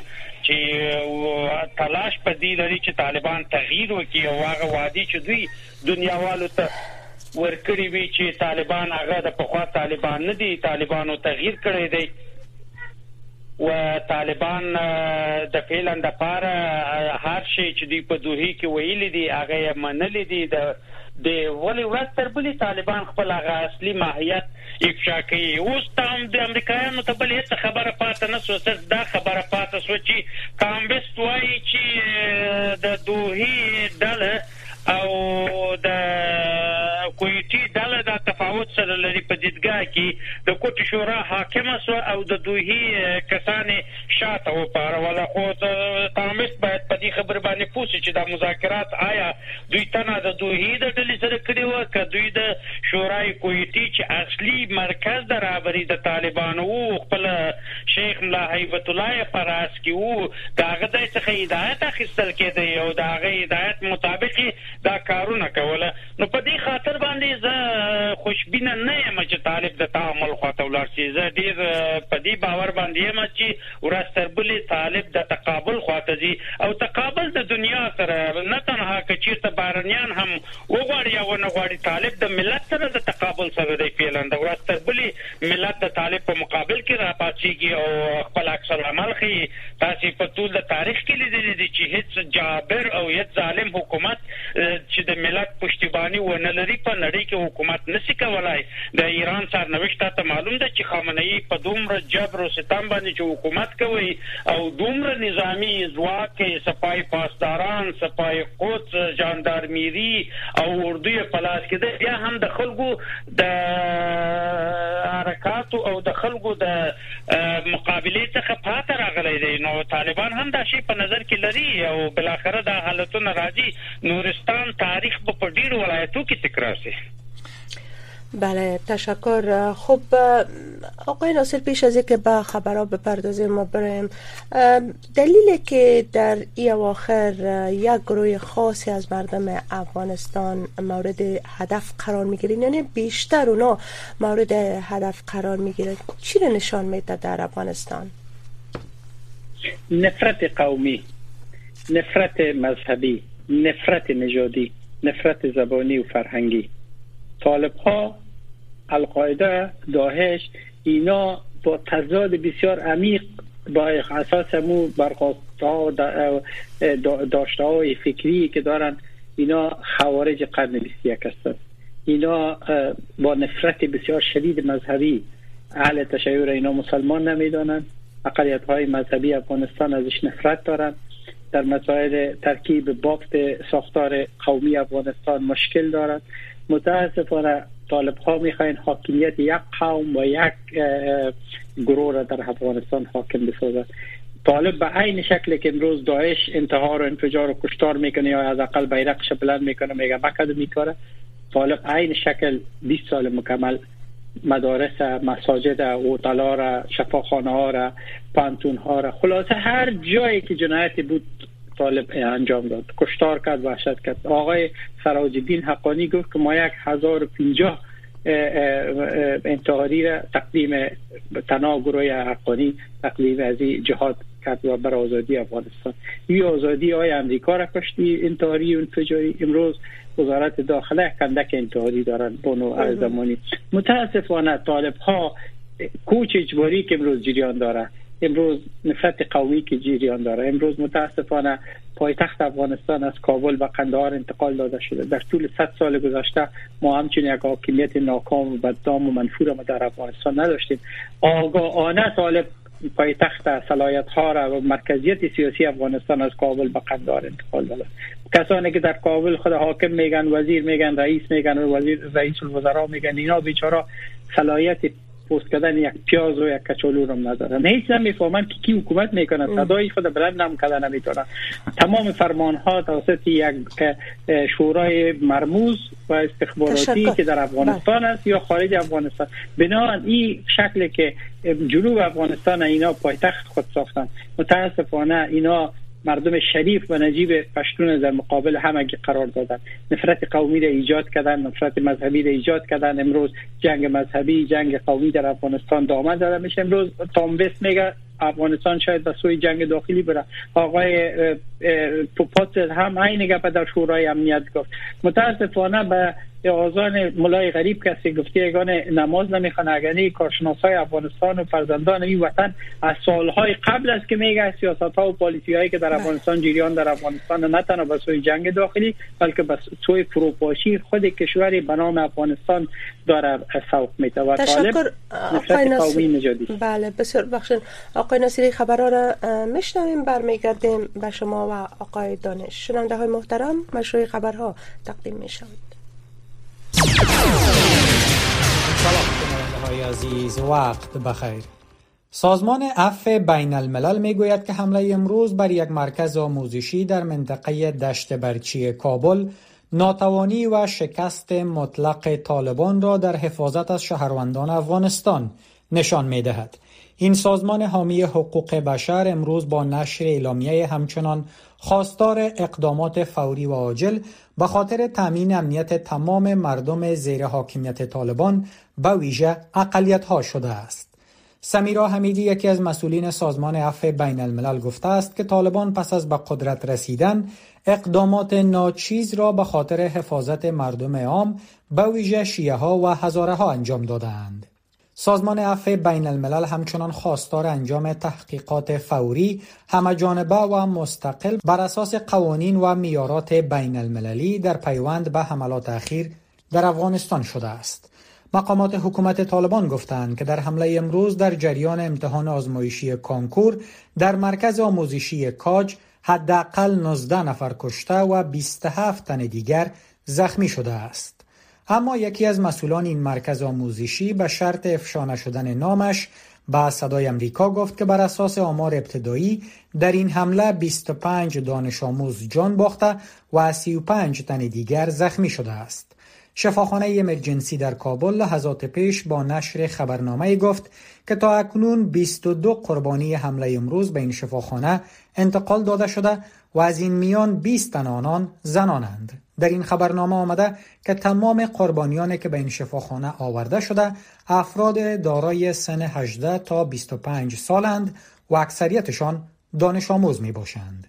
چې تلاش په دې لري چې طالبان تغییر وکړي او هغه وادي چې دوی دنیاوالو ته ورکړي وي چې طالبان هغه د پخوا طالبان نه دي، طالبانو تغییر کړی دی و طالبان د فعلا د پاره هر شي چې دوی په دوحې کې ویلي دي هغه یې منلي دي. د ولې ورځ تر بلې طالبان خپل هغه اصلي ماهیت افشا کوي. اوس هم د امریکایانو ته بل هیڅ خبره پاته نه سو، صرف دا خبره پاته سو چې کامبست وایي چې د دوحې ډله او د کویټي ډله د تفاوت سره لري په دیدګاه کې د کوټ شورا حاکمه سو او د دوحې کسانې شاته وپاروله. خو کامبست باید په دې خبره باندې پوه شي چې دا مذاکرات آیا دوی تنه د دوحې د ډلې سره کړي وو که دوی د شورای کویټي چې اصلي مرکز د رهبري د طالبانو وو خپل شیخ ملا هیبت الله په راس کې وو د هغه ځای څخه هدایت اخیستل کېده او د هغه هدایت مطابق دا کارونه کوله. نو په دې خاطر باندې زه خوشبینه نه یم چې طالب د تعامل خواته ولاړ شي. زه ډېر په دې باور باندې یم چې ورځ تر بلې طالب د تقابل خواته ځي او تقابل د دنیا سره نه تنها که چېرته بهرنیان هم وغواړي یا ونه غواړي، طالب د ملت سره د تقابل سره دی. فعلا د ورځ تر بلې ملت د طالب په مقابل کې راپاڅېږي او خپل عکس العمل ښیي. تاسې په ټول د تاریخ کې لیدلي دي چې هېڅ جابر او هېڅ ظالم حکومت چې د ملت پشتیبانی ونه لري په نړۍ کې حکومت نشي کولای. د ایران سرنوشت ته معلوم ده چې خامنه ای په دومره جبر او ستم باندې چې حکومت کوي او دومره نظامی ځواک سپای پاسداران، سپای قدس، ژاندارميري او اردو په لاس کې ده، بیا هم د خلکو د حرکات او د خلکو د مقابله څخه پاتې راغلی دی. نو طالبان هم دا شی په نظر کې لري او بالاخره دا حالتونه راځي. نورستان تاریخ په ډیرو ولایتو کې تکرار شي. بله، تشکر. خب آقای ناصر، پیش از اینکه به خبرها بپردازیم ما بریم دلیلی که در این اواخر یک گروه خاصی از مردم افغانستان مورد هدف قرار میگیرین، یعنی بیشتر اونا مورد هدف قرار میگیرن، چی رو نشان میده در افغانستان؟ نفرت قومی، نفرت مذهبی، نفرت نژادی، نفرت زبانی و فرهنگی. طالب ها، القاعده، داعش، اینا با تضاد بسیار عمیق با اساس مو برخواسته ها داشته های فکری که دارن، اینا خوارج قرن 21 هستند. اینا با نفرت بسیار شدید مذهبی اهل تشیع اینا مسلمان نمیدانند. اقلیت های مذهبی افغانستان ازش نفرت دارند. در مسائل ترکیب بافت ساختار قومی افغانستان مشکل دارند. متاسفانه طالب ها میخواین حاکمیت یک قوم و یک گروه را در افغانستان حاکم بسازند. طالب به عین شکلی که امروز داعش انتحار و انفجار و کشتار میکنه یا از اقل بیرقش بلند میکنه میگه مکد میکنه، طالب عین شکل 20 سال مکمل مدارس، مساجد، اوتلا را، شفاخانه ها را، پانتون ها را، خلاصه هر جایی که جنایتی بود طالب انجام داد، کشتار کرد، وحشت کرد. آقای سراج الدین حقانی گفت که ما 1050 انتحاری را تقدیم تنها گروه حقانی تقدیم از جهاد کرد و بر آزادی افغانستان. این آزادی های امریکا را کشتی انتحاری و انفجاری. امروز وزارت داخله کندک انتحاری دارن بونو زمانی. متاسفانه طالب ها کوچ اجباری که امروز جریان داره، امروز نفرت قومی که جریان داره، امروز متاسفانه پایتخت افغانستان از کابل به قندهار انتقال داده شده. در طول 100 سال گذشته ما همچنین یک حاکمیت ناکام و بدنام و منفور ما در افغانستان نداشتیم. آگاهانه طالب پایتخت صلاحیت ها را و مرکزیت سیاسی افغانستان از کابل به قندهار انتقال داده. کسانی که در کابل خود حاکم میگن، وزیر میگن، رئیس میگن، رئیس الوزراء میگن، اینا بیچاره صلاحیت پست کردن یک پیاز و یک کچالو رو ندارن. هیچ نمیفهمن که کی حکومت میکنه، صدای خود بلند هم کردن نمیتونن. تمام فرمان ها توسط یک شورای مرموز و استخباراتی که در افغانستان است یا خارج افغانستان. بنابراین این شکلی که جنوب افغانستان اینا پایتخت خود ساختن، متاسفانه اینا مردم شریف و نجیب پشتون در مقابل همگی قرار دادن، نفرت قومی را ایجاد کردن، نفرت مذهبی را ایجاد کردن. امروز جنگ مذهبی، جنگ قومی در افغانستان دامن زده میشه. امروز تام وست میگه افغانستان شاید به سوی جنگ داخلی بره. آقای پوپات هم عین گپ در شورای امنیت گفت. متاسفانه به آذان مولای غریب کسی گفته یگان نماز نمیخونه. اگرنی کارشناسای افغانستان و فرزندان این وطن از سالهای قبل است که میگه سیاست‌ها و پالیسی‌هایی که در افغانستان جریان در افغانستان نه تنها به سوی جنگ داخلی بلکه به سوی فروپاشی خود کشوری به نام افغانستان داره سوق میده و طالب نفرت قومی نژادی. بله بسیار بخشن آقای ناصری، خبرها را میشنویم، برمیگردیم به شما و آقای دانش. شنونده های محترم، مشروع خبرها تقدیم میشود. سلام شنونده های عزیز، وقت بخیر. سازمان عفو بین الملل می گوید که حمله امروز بر یک مرکز آموزشی در منطقه دشت برچی کابل ناتوانی و شکست مطلق طالبان را در حفاظت از شهروندان افغانستان نشان می دهد. این سازمان حامی حقوق بشر امروز با نشر اعلامیه همچنان خواستار اقدامات فوری و عاجل به خاطر تامین امنیت تمام مردم زیر حاکمیت طالبان به ویژه اقلیت‌ها شده است. سمیرا حمیدی، یکی از مسئولین سازمان عفو بین الملل، گفته است که طالبان پس از به قدرت رسیدن اقدامات ناچیز را به خاطر حفاظت مردم عام به ویژه شیعه ها و هزاره ها انجام دادند. سازمان عفو بین الملل همچنان خواستار انجام تحقیقات فوری، همه‌جانبه و مستقل بر اساس قوانین و معیارات بین المللی در پیوند به حملات اخیر در افغانستان شده است. مقامات حکومت طالبان گفتند که در حمله امروز در جریان امتحان آزمایشی کانکور در مرکز آموزشی کاج حداقل 19 نفر کشته و 27 تن دیگر زخمی شده است. اما یکی از مسئولان این مرکز آموزشی به شرط افشا نشدن نامش به صدای امریکا گفت که بر اساس آمار ابتدایی در این حمله 25 دانش آموز جان باخته و 35 تن دیگر زخمی شده است. شفاخانه امرجنسی در کابل لحظات پیش با نشر خبرنامه گفت که تا اکنون 22 قربانی حمله امروز به این شفاخانه انتقال داده شده و از این میان 20 تن آنان زنانند. در این خبرنامه آمده که تمام قربانیانی که به این شفاخانه آورده شده افراد دارای سن 18 تا 25 سالند و اکثریتشان دانش آموز می باشند.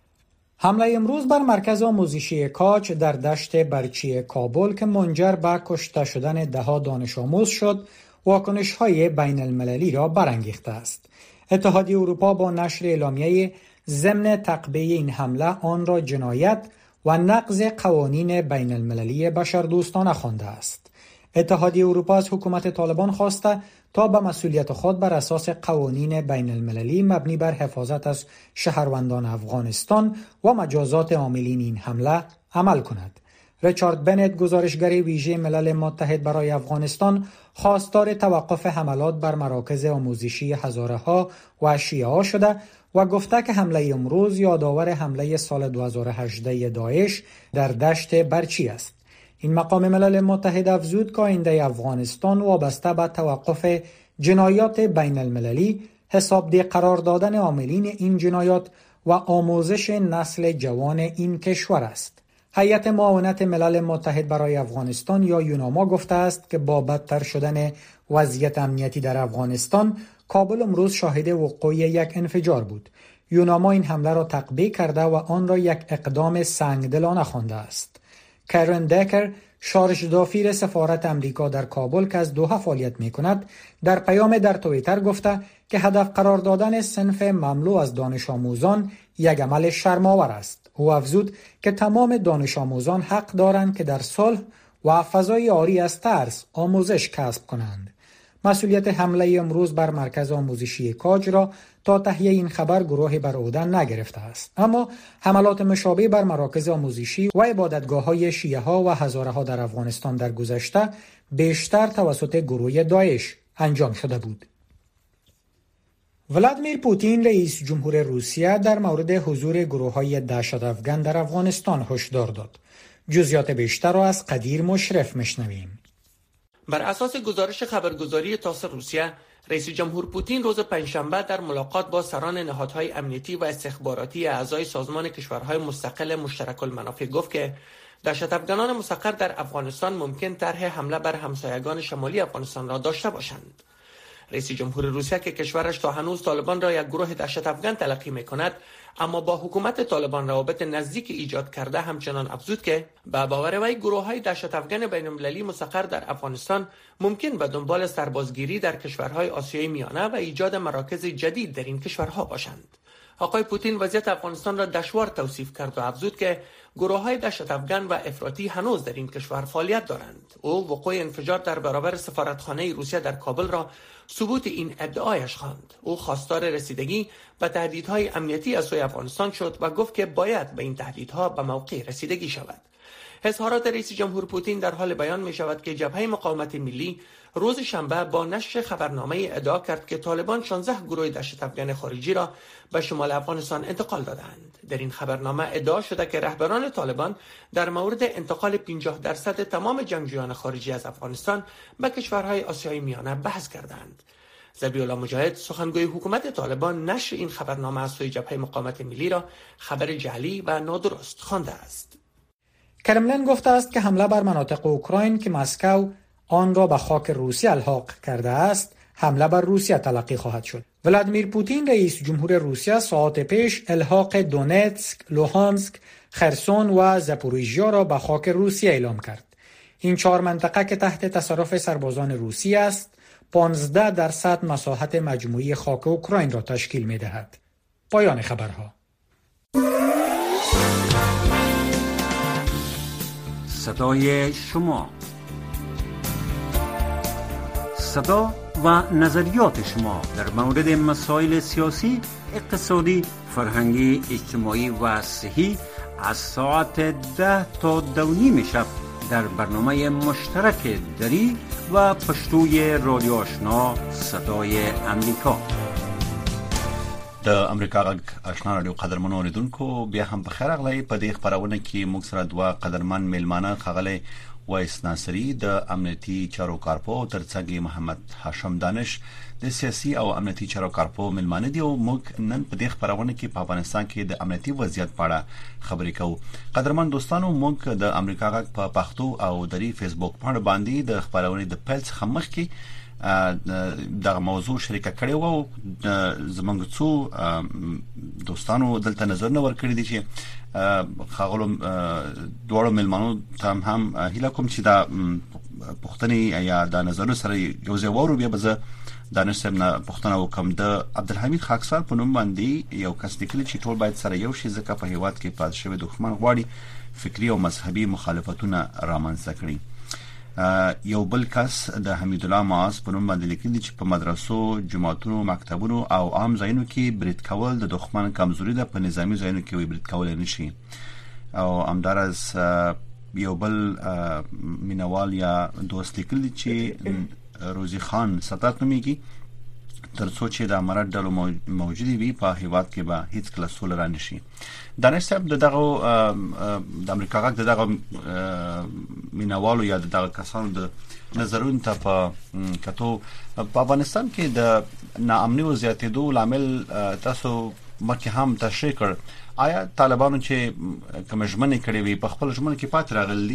حمله امروز بر مرکز آموزشی کاج در دشت برچی کابل که منجر به کشته شدن ده‌ها دانش آموز شد، واکنش‌های بین المللی را برانگیخته است. اتحادیه اروپا با نشر اعلامیه ضمن تعقیب این حمله آن را جنایت و نقض قوانین بین المللی بشردوستانه خوانده است. اتحادیه اروپا از حکومت طالبان خواسته تا به مسئولیت خود بر اساس قوانین بین المللی مبنی بر حفاظت از شهروندان افغانستان و مجازات عاملین این حمله عمل کند. ریچارد بنت، گزارشگر ویژه ملل متحد برای افغانستان، خواستار توقف حملات بر مراکز آموزشی هزاره‌ها و شیعه شده و گفته که حمله امروز یادآور حمله سال 2018 داعش در دشت برچی است. این مقام ملل متحد افزود که آینده افغانستان وابسته به توقف جنایات بین المللی، حسابدهی قرار دادن عاملین این جنایات و آموزش نسل جوان این کشور است. هیئت معاونت ملل متحد برای افغانستان یا یوناما گفته است که با بدتر شدن وضعیت امنیتی در افغانستان، کابل امروز شاهد وقوع یک انفجار بود. یوناما این حمله را تقبیح کرده و آن را یک اقدام سنگدلانه خوانده است. کرن دکر، شارژ دافیر سفارت امریکا در کابل که از دوحه فعالیت می‌کند، در پیام در توییتر گفته که هدف قرار دادن صنف مملو از دانش آموزان یک عمل شرم‌آور است. او افزود که تمام دانش آموزان حق دارند که در صلح و فضای عاری از ترس آموزش کسب کنند. مسئولیت حمله امروز بر مرکز آموزشی کاج را تا تهیه این خبر گروهی بر عهده نگرفته است، اما حملات مشابه بر مراکز آموزشی و عبادتگاه‌های شیعه ها و هزاره ها در افغانستان در گذشته بیشتر توسط گروه داعش انجام شده بود. ولادیمیر پوتین، رئیس جمهور روسیه، در مورد حضور گروه‌های دهشت‌افکن در افغانستان هشدار داد. جزئیات بیشتر را از قدیر مشرف میشنویم. بر اساس گزارش خبرگزاری تاس روسیه، رئیس جمهور پوتین روز پنجشنبه در ملاقات با سران نهادهای امنیتی و استخباراتی اعضای سازمان کشورهای مستقل مشترک المنافع گفت که دهشت‌افکنان مسخر در افغانستان ممکن طرح حمله بر همسایگان شمالی افغانستان را داشته باشند. رئیس جمهور روسیه که کشورش تا هنوز طالبان را یک گروه دهشت‌افکن تلقی می‌کند، اما با حکومت طالبان روابط نزدیک ایجاد کرده، همچنان افزود که به باور وی گروه‌های دهشت‌افکن بین‌المللی مسخر در افغانستان ممکن به دنبال سربازگیری در کشورهای آسیای میانه و ایجاد مراکز جدید در این کشورها باشند. آقای پوتین وضعیت افغانستان را دشوار توصیف کرد و افزود که گروه‌های دهشت‌افکن و افراطی هنوز در این کشور فعالیت دارند. او وقوع انفجار در برابر سفارتخانه روسیه در کابل را ثبوت این ادعایش خواند. او خواستار رسیدگی به تهدیدهای امنیتی از سوی افغانستان شد و گفت که باید به این تهدیدها به موقع رسیدگی شود. اظهارات رئیس جمهور پوتین در حال بیان می شود که جبهه مقاومت ملی روز شنبه با نشر خبرنامه ادعا کرد که طالبان 16 گروه دهشت‌افکن خارجی را به شمال افغانستان انتقال دادند. در این خبرنامه ادعا شده که رهبران طالبان در مورد انتقال 50% تمام جنگجویان خارجی از افغانستان به کشورهای آسیای میانه بحث کردند. ذبیح الله مجاهد، سخنگوی حکومت طالبان، نشر این خبرنامه از سوی جبهه مقاومت ملی را خبر جعلی و نادرست خوانده است. کرملین گفته است که حمله بر مناطق اوکراین که مسکو آن را به خاک روسیه الحاق کرده است، حمله بر روسیه تلقی خواهد شد. ولادیمیر پوتین، رئیس جمهور روسیه، ساعات پیش الحاق دونتسک، لوهانسک، خرسون و زاپوریژیا را به خاک روسیه اعلام کرد. این 4 منطقه که تحت تصرف سربازان روسیه است، 15% مساحت مجموعی خاک اوکراین را تشکیل می‌دهد. پایان خبرها. صدای شما، صدا و نظریات شما در مورد مسائل سیاسی، اقتصادی، فرهنگی، اجتماعی و صحی از ساعت 10 تا 2:30 شب در برنامه مشترک دری و پشتوی رادیو آشنا صدای امریکا. د امریکا غږ آشنا رادیو قدرمنو اوریدونکو، بیا هم بخیر راغلی. په دې خبرونه کې موږ سره دوه قدرمن میلمانه ښاغلی وایس ناصری د امنیتي چارو کارپو ترڅنګ محمد هاشم دانش د سیاسي او امنیتي چارو کارپو میلمانه دي او موږ نن په دې خبرونه کې په افغانستان کې د امنیتي وضعیت په اړه خبرې کوو. قدرمن دوستانو، موږ د امریکا غږ په پښتو او دری فیسبوک باندې د خبرونه د پیل څخه مخکې دا موضوع شریکه کړې و. زمونږ څو دوستانو دلته نظر نه ورکړي دي چې خاغلو دوړو ملمانو تام هم هیله کوم چې دا پښتني یا دا نظر سره یو ځای وورو. بیا به دانش صاحب نه پښتنه وکم د عبدالحمید خاکسار په نوم باندې یو کس لیکلی چې ټول باید سره یو شي، ځکه په هیواد کې پات شوی دښمن غواړي فکری او مذهبي مخالفتونه رامنځته کړي. یو بل کس د حمید الله معاذ په نوم باندې لیکلي چې په مدرسو، جماعتونو، مکتبونو او عام ځایونو کې برید کول د دښمن کمزوري ده، په نظامی ځایونو کې وي برید کول نشي. او همدارس یو بل مینوال یا دوست لیکلی چې روزي خان ستات نوميږي ترڅو چې د امارات ډلو موجودي وي په هیواد کې به هیڅ کله سول را نشي. دانش صاحب دغه د امریکا غږ دغه مینوالو یا دغه کسانو د نظرونو ته په کتو په افغانستان کې د ناامنۍ او زیاتېدو لامل تاسو مکه هم تشریح کړ. آیا طالبانو چې کوم ژمنه کړې وي په خپل ژمنه کې پات راغلي؟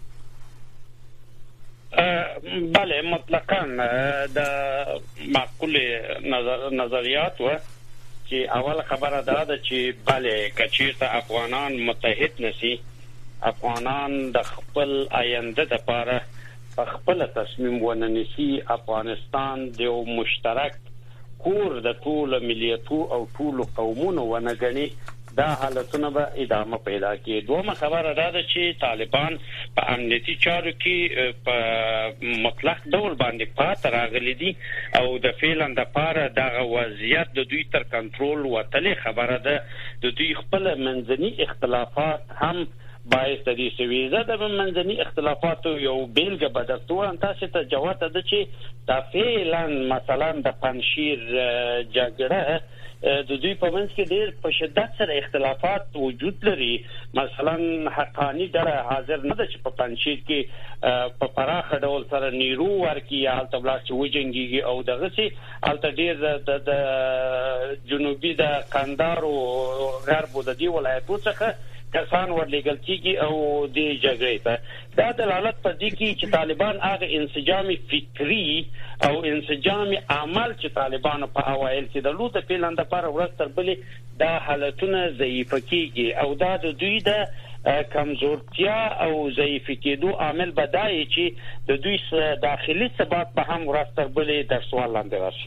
بله مطلقاً د معقول نظریات و چې اول خبره ده چې بله کچیرته افغانان متحد نشي، افغانان د خپل آینده لپاره خپل تصمیم وننسي، افغانستان د یو مشترک کور د ټول ملیتو او ټول قومونو ونګني، دا حالتونه به ادامه پیدا کوي. دومره خبره ده چې طالبان په امنیتي چارو کې په مطلق ډول باندې پات راغلي دي او د فعلن د پاره دغه وضعیت د دوی تر کنټرول وتلې خبره ده. د دوی خپل منځني اختلافات هم باعث دي چې د منځني اختلافاتو یو بیلګه بدرتو تاسو ته جواب ده چې دا فعلن مثلا د پنځشیر جګړه د دوی په منځ کې ډېر په شدت سره اختلافات وجود لري. مثلا حقانی ډله حاضر نه ده چې په پنځشیر کې په پراخه ډول سره نیرو ورکړي یا هلته ولاړ چې وجنګېږي او دغسې هلته ډېر د جنوبي د قندهار او غرب د دې ولایتو څخه کسان ورلېږل کېږي او د جګړې ته. دا دلالت پر دې کوي چې طالبان هغه انسجام فکري او انسجام عمل چې طالبانو په اوایل کې درلود د فعلن لپاره ورځ تر بلې دا حالتونه ضعیفه کېږي او دا د دوی د کمزورتیا او ضعیف کېدو عامل بدایي چې د دوی داخلي ثبات به هم ورځ تر بلې در سوال لاندې راشي.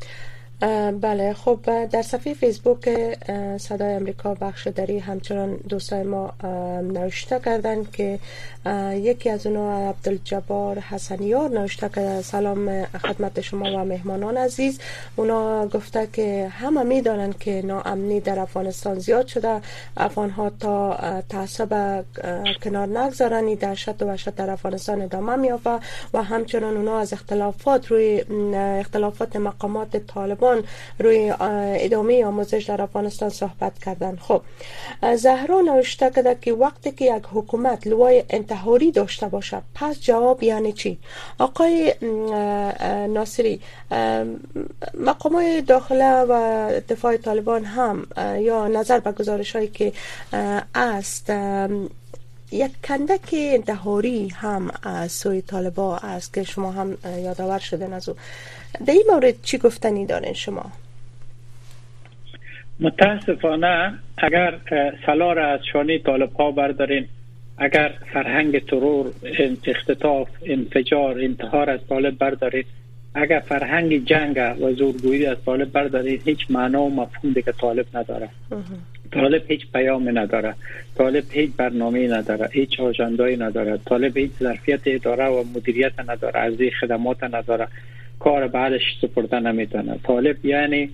بله خب در صفحه فیسبوک صدای امریکا بخش دری همچنان دوستای ما نوشته کردن که یکی از اونا عبدالجبار حسنیار نوشته که سلام خدمت شما و مهمانان عزیز. اونا گفته که همه میدانند که ناامنی در افغانستان زیاد شده، افغانها تا تعصب کنار نگذارن، این دهشت و وحشت در افغانستان ادامه می‌یابد و همچنان اونا از اختلافات مقامات طالبان روی ادامه آموزش در افغانستان صحبت کردن. خب زهرا نوشته کرده که وقتی که یک حکومت لوای انتحاری داشته باشه پس جواب یعنی چی؟ آقای ناصری، مقامات داخله و دفاع طالبان هم یا نظر به گزارش‌هایی که است یک کندک انتحاری هم از سوی طالبان است که شما هم یادآور شدن از او. در این مورد چی گفتنی دارین شما؟ متاسفانه اگر سلا را از شانه طالب‌ها بردارین، اگر فرهنگ ترور، اختطاف، انفجار، انتحار از طالب بردارین، اگر فرهنگ جنگ و زورگویی از طالب بردارین، هیچ معنا و مفهوم دیگه طالب نداره. طالب هیچ پیام نداره، طالب هیچ برنامه نداره، هیچ آژانده‌ای نداره، طالب هیچ ظرفیت اداره و مدیریت نداره، ارزی خدمات نداره، کار بعدش سپرده نمیتونه. طالب یعنی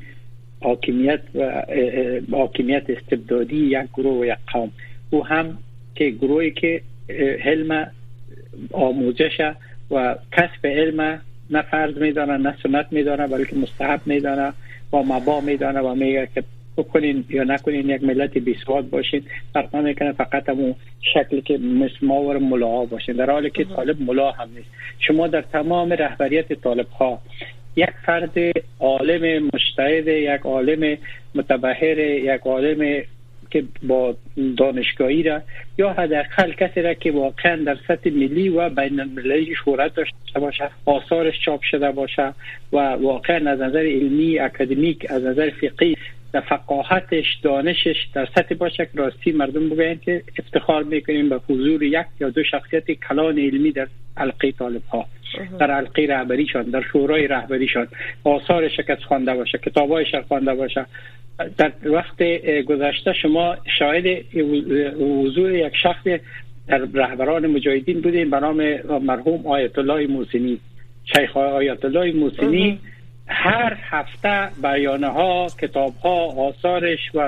حاکمیت استبدادی یک گروه و یک قوم. او هم که گروهی که علم آموزش و کسب علم نه فرض میدانه نه سنت میدانه بلکه مستحب میدانه و مباح میدانه و میگه که بکنین یا نکنین یک ملت بیسواد باشین، فرق نمیکنه، فقط همون شکلی که مثل ما و ملاها باشین، در حالی که طالب ملا هم نیست. شما در تمام رهبریت طالب ها یک فرد عالم مجتهد، یک عالم متبحر، یک عالم که با دانشگاهی را یا حداقل کسی را که واقعا در سطح ملی و بین المللی شهرت داشته باشه، آثارش چاپ شده باشه و واقعا از نظر علمی اکادمیک، از نظر فقهی در فقاهتش، دانشش در سطح باشه که راستی مردم بگویند که افتخار میکنیم به حضور یک یا دو شخصیت کلان علمی در حلقه طالب ها، در حلقه رهبریشان، در شورای رهبریشان، آثارش که خوانده باشه، کتابایش خوانده باشه. در وقت گذشته شما شاهد حضور یک شخص در رهبران مجاهدین بودین به نام مرحوم آیت الله موسیمی. شیخ آیت الله موسیمی هر هفته بیانه ها، کتاب ها، آثارش و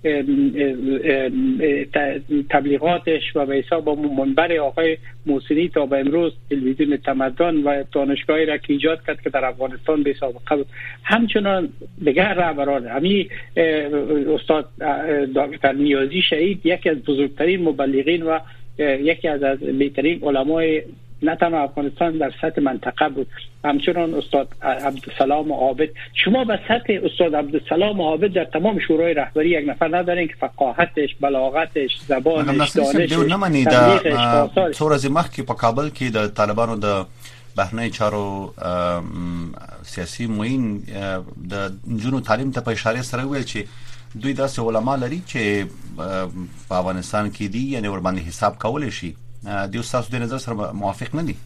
تبلیغاتش و به حساب منبر آقای محسنی تا به امروز تلویزیون تمدن و دانشگاهی را که ایجاد کرد که در افغانستان به حساب قبل همچنان دیگر رهبران همین استاد دکتر نیازی شهید یکی از بزرگترین مبلغین و یکی از بهترین علمای نه تنها افغانستان در سطح منطقه بود، همچنان استاد عبدالسلام عابد. شما به سطح استاد عبدالسلام عابد در تمام شورای رهبری یک نفر ندارین که فقاهتش، بلاغتش، زبانش، دانشش، څو ورځې مخکې په کابل کې د طالبانو د بهرنی چارو سیاسي معین د جنو تعلیم ته په اشاره سره ویل چې دوی داسې علما لري چې په افغانستان کې دي، یعنی ور باندې حساب کول شي. دیو تاسو د نظر سره موافق نه دي؟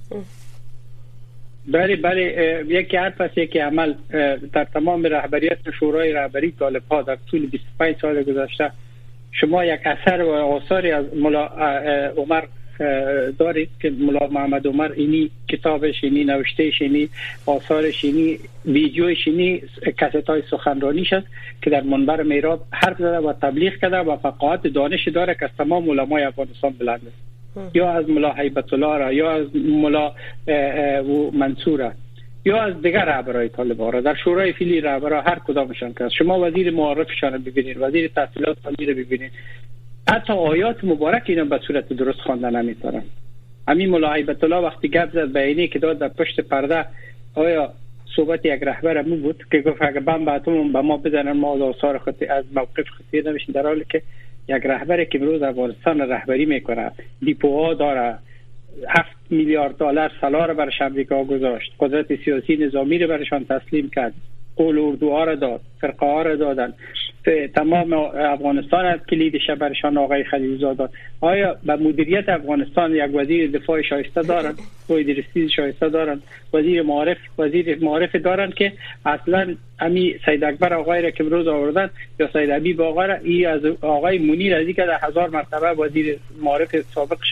بله یکی حرف است یکی عمل. در تمام رهبریت شورای رهبری طالب‌ها در طول 25 سال گذشته شما یک اثر و آثاری از ملا عمر دارید که ملا محمد عمر اینی کتابش، اینی نوشتهش، اینی آثارش، اینی ویدیوش، اینی کاست‌های سخنرانیش است که در منبر میراب حرف زده و تبلیغ کرده و فقاهت دانش داره که از تمام علمای افغانستان بلند است. یا از ملا هیبت الله را، یا از ملا منصور، یا از دیگر رهبرای طالبان را در شورای فعلی رهبرا هر کدامشان که شما وزیر معارفشان رو ببینید، وزیر تحصیلات عالی رو ببینید، حتی آیات مبارک اینا به صورت درست خوانده نمیتونن. همین ملا هیبت الله وقتی گپ زد به اینی که داد در پشت پرده، آیا صحبت یک رهبر مو بود که گفت اگه بم به اتم به ما بزنن ما از آثار خطی از موقف خطی نمیشیم، در حالی که یک رهبری که امروز افغانستان رهبری میکنه، دیپوها داره، 7 میلیارد دلار سالار برش امریکا گذاشت، قدرت سیاسی نظامی رو برشان تسلیم کرد، قول اردوها را داد، فرقه ها را دادن، تمام افغانستان کلیدش برشان آقای خلیلزاده داد. آیا به مدیریت افغانستان یک وزیر دفاع شایسته دارن؟ وزیر رسید شایسته دارن؟ وزیر معارف دارن که اصلا امی سید اکبر آقای را که امروز آوردن یا سید حبیب آقای را، ای از آقای منیر از که در 1000 مرتبه وزیر معارف سابقش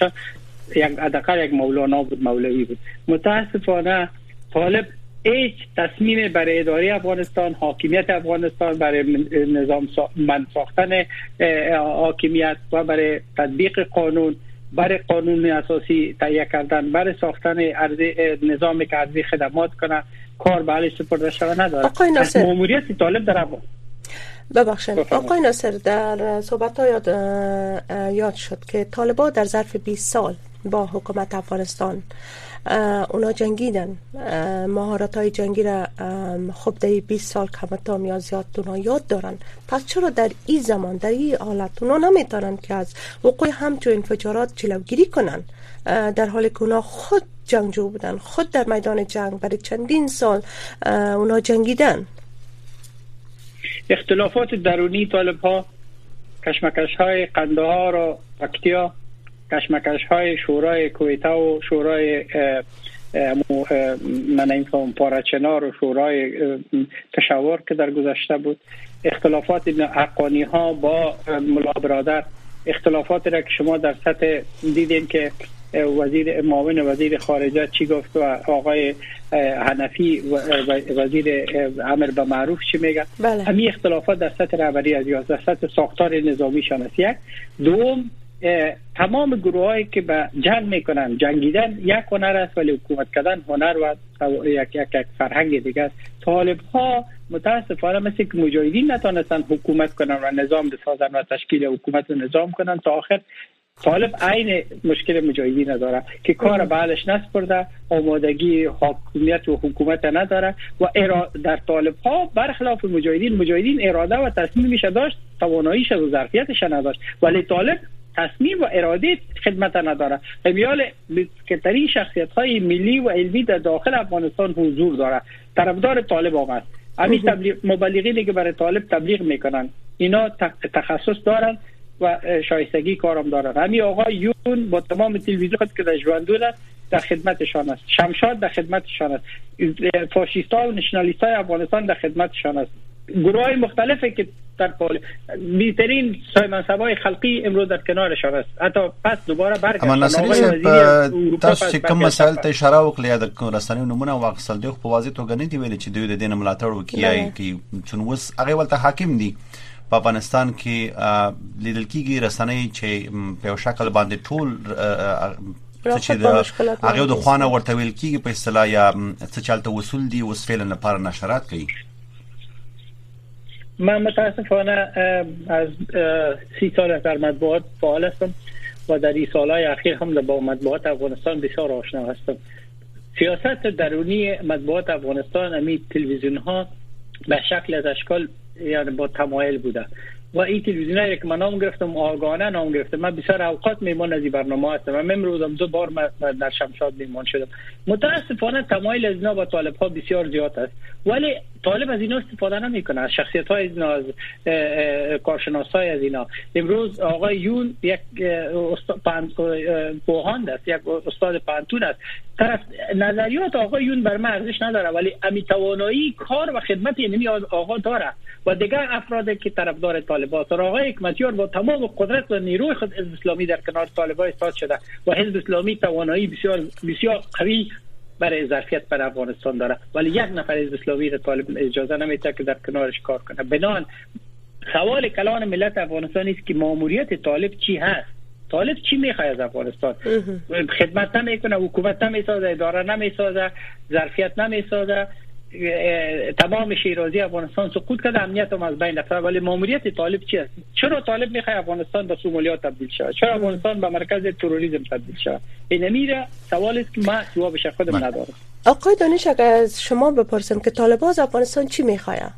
یک مولانا بود، مولوی بود. متاسفانه طالب هیچ تصمیم برای اداره افغانستان، حاکمیت افغانستان، برای نظام ساختن حاکمیت و برای تطبیق قانون، برای قانون اساسی تهیه کردن، برای ساختن نظامی که ارزی خدمات کنه کار به حال سپرده شده نداره. آقای ناصر، ماموریت طالب در ببخشید آقای ناصر، در صحبت ها یاد شد که طالبان در ظرف 20 سال با حکومت افغانستان اونا جنگیدن، مهارت های جنگی را خب در 20 سال کمتام یا زیاد اونا یاد دارن. پس چرا در این زمان در این حالت اونا نمیتونن که از وقوع همچون انفجارات جلوگیری کنن، در حالی که اونا خود جنگجو بودن، خود در میدان جنگ برای چندین سال اونا جنگیدن؟ اختلافات درونی طالب ها، کشمکش های قندهار و پکتیا، کشمکش های شورای کویته و شورای من نمی‌فهمم پارچنار و شورای کشاور که در گذشته بود، اختلافات حقانی ها با ملا برادر، اختلافات را که شما در سطح دیدین که وزیر معاون وزیر خارجه چی گفت و آقای حنفی وزیر امر به معروف چی میگه. همین اختلافات در سطح رهبری از در سطح ساختار نظامی شان است. یک دوم، تمام گروهایی که به جنگ میکنن، جنگیدن یک هنر است ولی حکومت کردن هنر و یک فرهنگ دیگه است. طالب ها متاسفانه مثل که مجاهدین نتونستن حکومت کنن و نظام بسازن و تشکیل حکومت و نظام کنن تا آخر. طالب عین مشکل مجاهدین نداره که کار بعدش نسپرده، آمادگی حاکمیت و حکومت نداره و در طالب ها برخلاف مجاهدین اراده و تصمیمش داشت، تواناییش و ظرفیتش نداشت، ولی طالب تصمیم و اراده خدمت نداره. همیال که ترین شخصیت های ملی و علمی در داخل افغانستان حضور داره، طرفدار طالب آمد. همین مبلغینی که برای طالب تبلیغ میکنن اینا تخصص دارن و شایستگی کارم دارن. همین آقای یون با تمام تلویزیون خود که در ژواندون است در خدمتشان است، شمشاد در خدمتشان است، فاشیستا و نشنالیستا افغانستان در خدمتشان است. گروه های مختلفی که در بیترین منصبای خلقی امروز در کنارشان است. حتی پس دوباره برگردن. اما نصری تاسو کوم مسائل ته اشاره وکړه د رسنیو نمونه واخصل دی په واضح توګه نه دی ویل چې دوی د دین ملاتړ وکړي کی چون وس هغه ولته حاکم دي په افغانستان کې لیدل کېږي رسنۍ چې په یو شکل باندې ټول چې د هغه د خوانه ورته ویل کېږي په اصطلاح یا څه چالت وصول دي اوس فعلا لپاره نشرات کوي. من متاسفانه از 30 سال در مطبوعات فعال هستم و در این سالهای اخیر هم با مطبوعات افغانستان بسیار آشنا هستم. سیاست درونی مطبوعات افغانستان امی تلویزیون ها به شکل از اشکال یعنی با تمایل بوده و این تلویزیون هایی که من نام گرفتم آگاهانه نام گرفتم. من بسیار اوقات میمان از این برنامه هستم و امروز هم 2 بار در شمشاد میمان شدم. متاسفانه تمایل از اینا با طالب ها بسیار زیاد است ولی طالب از اینا استفاده نمیکنه، از شخصیت های از اینا، از کارشناس های از اینا. امروز آقای یون یک پوهاند است، یک استاد پانتون است. نظریات آقای یون بر من ارزش نداره ولی امی توانایی کار و خدمت اینمی آقا داره و دیگر افرادی که طرفدار طالبان است. آقای حکمتیار با تمام قدرت و نیروی خود حزب اسلامی در کنار طالبان ایستاد شده و حزب اسلامی توانایی بسیار بسیار قوی برای ظرفیت بر افغانستان داره ولی یک نفر حزب اسلامی را طالب اجازه نمیده که در کنارش کار کنه. بنان سوال کلان ملت افغانستان است که ماموریت طالب چی هست؟ طالب چی میخواد از افغانستان؟ خدمت نمیکنه، حکومت نمیسازه، اداره نمیسازه، ظرفیت نمیسازه. تمام شیرازی افغانستان سقوط کرده، امنیت هم از بین رفته ولی ماموریت طالب چی است؟ چرا طالب میخواد افغانستان به سومالیا تبدیل شه؟ چرا افغانستان به مرکز تروریسم تبدیل شه؟ این میره سوال است که من جوابش خودم ندارم. آقای دانش اگر از شما بپرسم که طالبان از افغانستان چی میخواد؟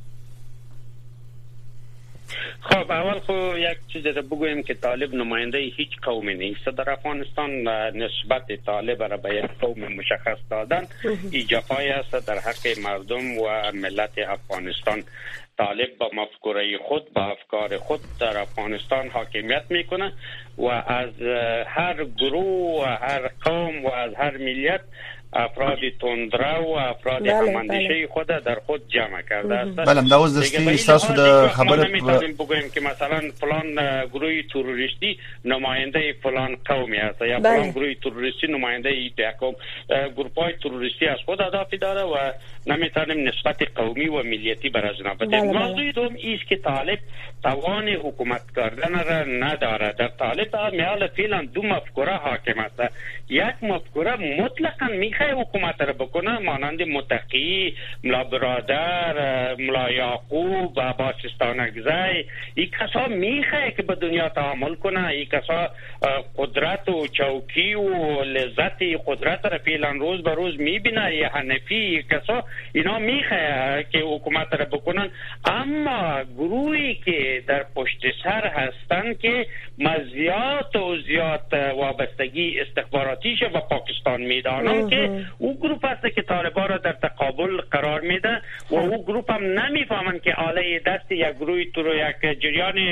خب اول خو یک چیز رو بگویم که طالب نماینده هیچ قومی نیست در افغانستان. نسبت طالب را به یک قوم مشخص دادن ایجافای است در حق مردم و ملت افغانستان. طالب با مفکوره خود با افکار خود در افغانستان حاکمیت میکنه و از هر گروه و هر قوم و از هر ملت افراد تندرو و افراد هماندیشه خود در خود جمع کرده است. بله داوز دستی تاسو د خبره نمیتونیم بگوییم که مثلا فلان گروه تروریستی نماینده فلان قومی است یا فلان گروه تروریستی نماینده یک قوم. گروه‌های تروریستی از خود اهدافی داره و نمیتونیم نسبت قومی و ملیتی بر از اینا بدیم. موضوع دوم است که طالب توان حکومت کردن را نداره. در طالب میال فعلا 2 مفکوره حاکم است. یک مفکوره مطلقاً میخواد حکومت را بکنه مانند متقی، ملا برادر، ملا یعقوب و باسستانکزی. این کسا میخواد که به دنیا تعامل کنه. این کسا قدرت و چوکی و لذت قدرت را فعلا روز به روز میبینه. یه حنفی کسا اینا میخواد که حکومت را بکنن اما گروهی که در پشت سر هستن که مزیات و زیاد وابستگی استخباراتیش و پاکستان میدانن که او گروپ است که طالبان را در تقابل قرار میده و او گروپ هم نمیفهمن که آله دست یک گروه یک جریان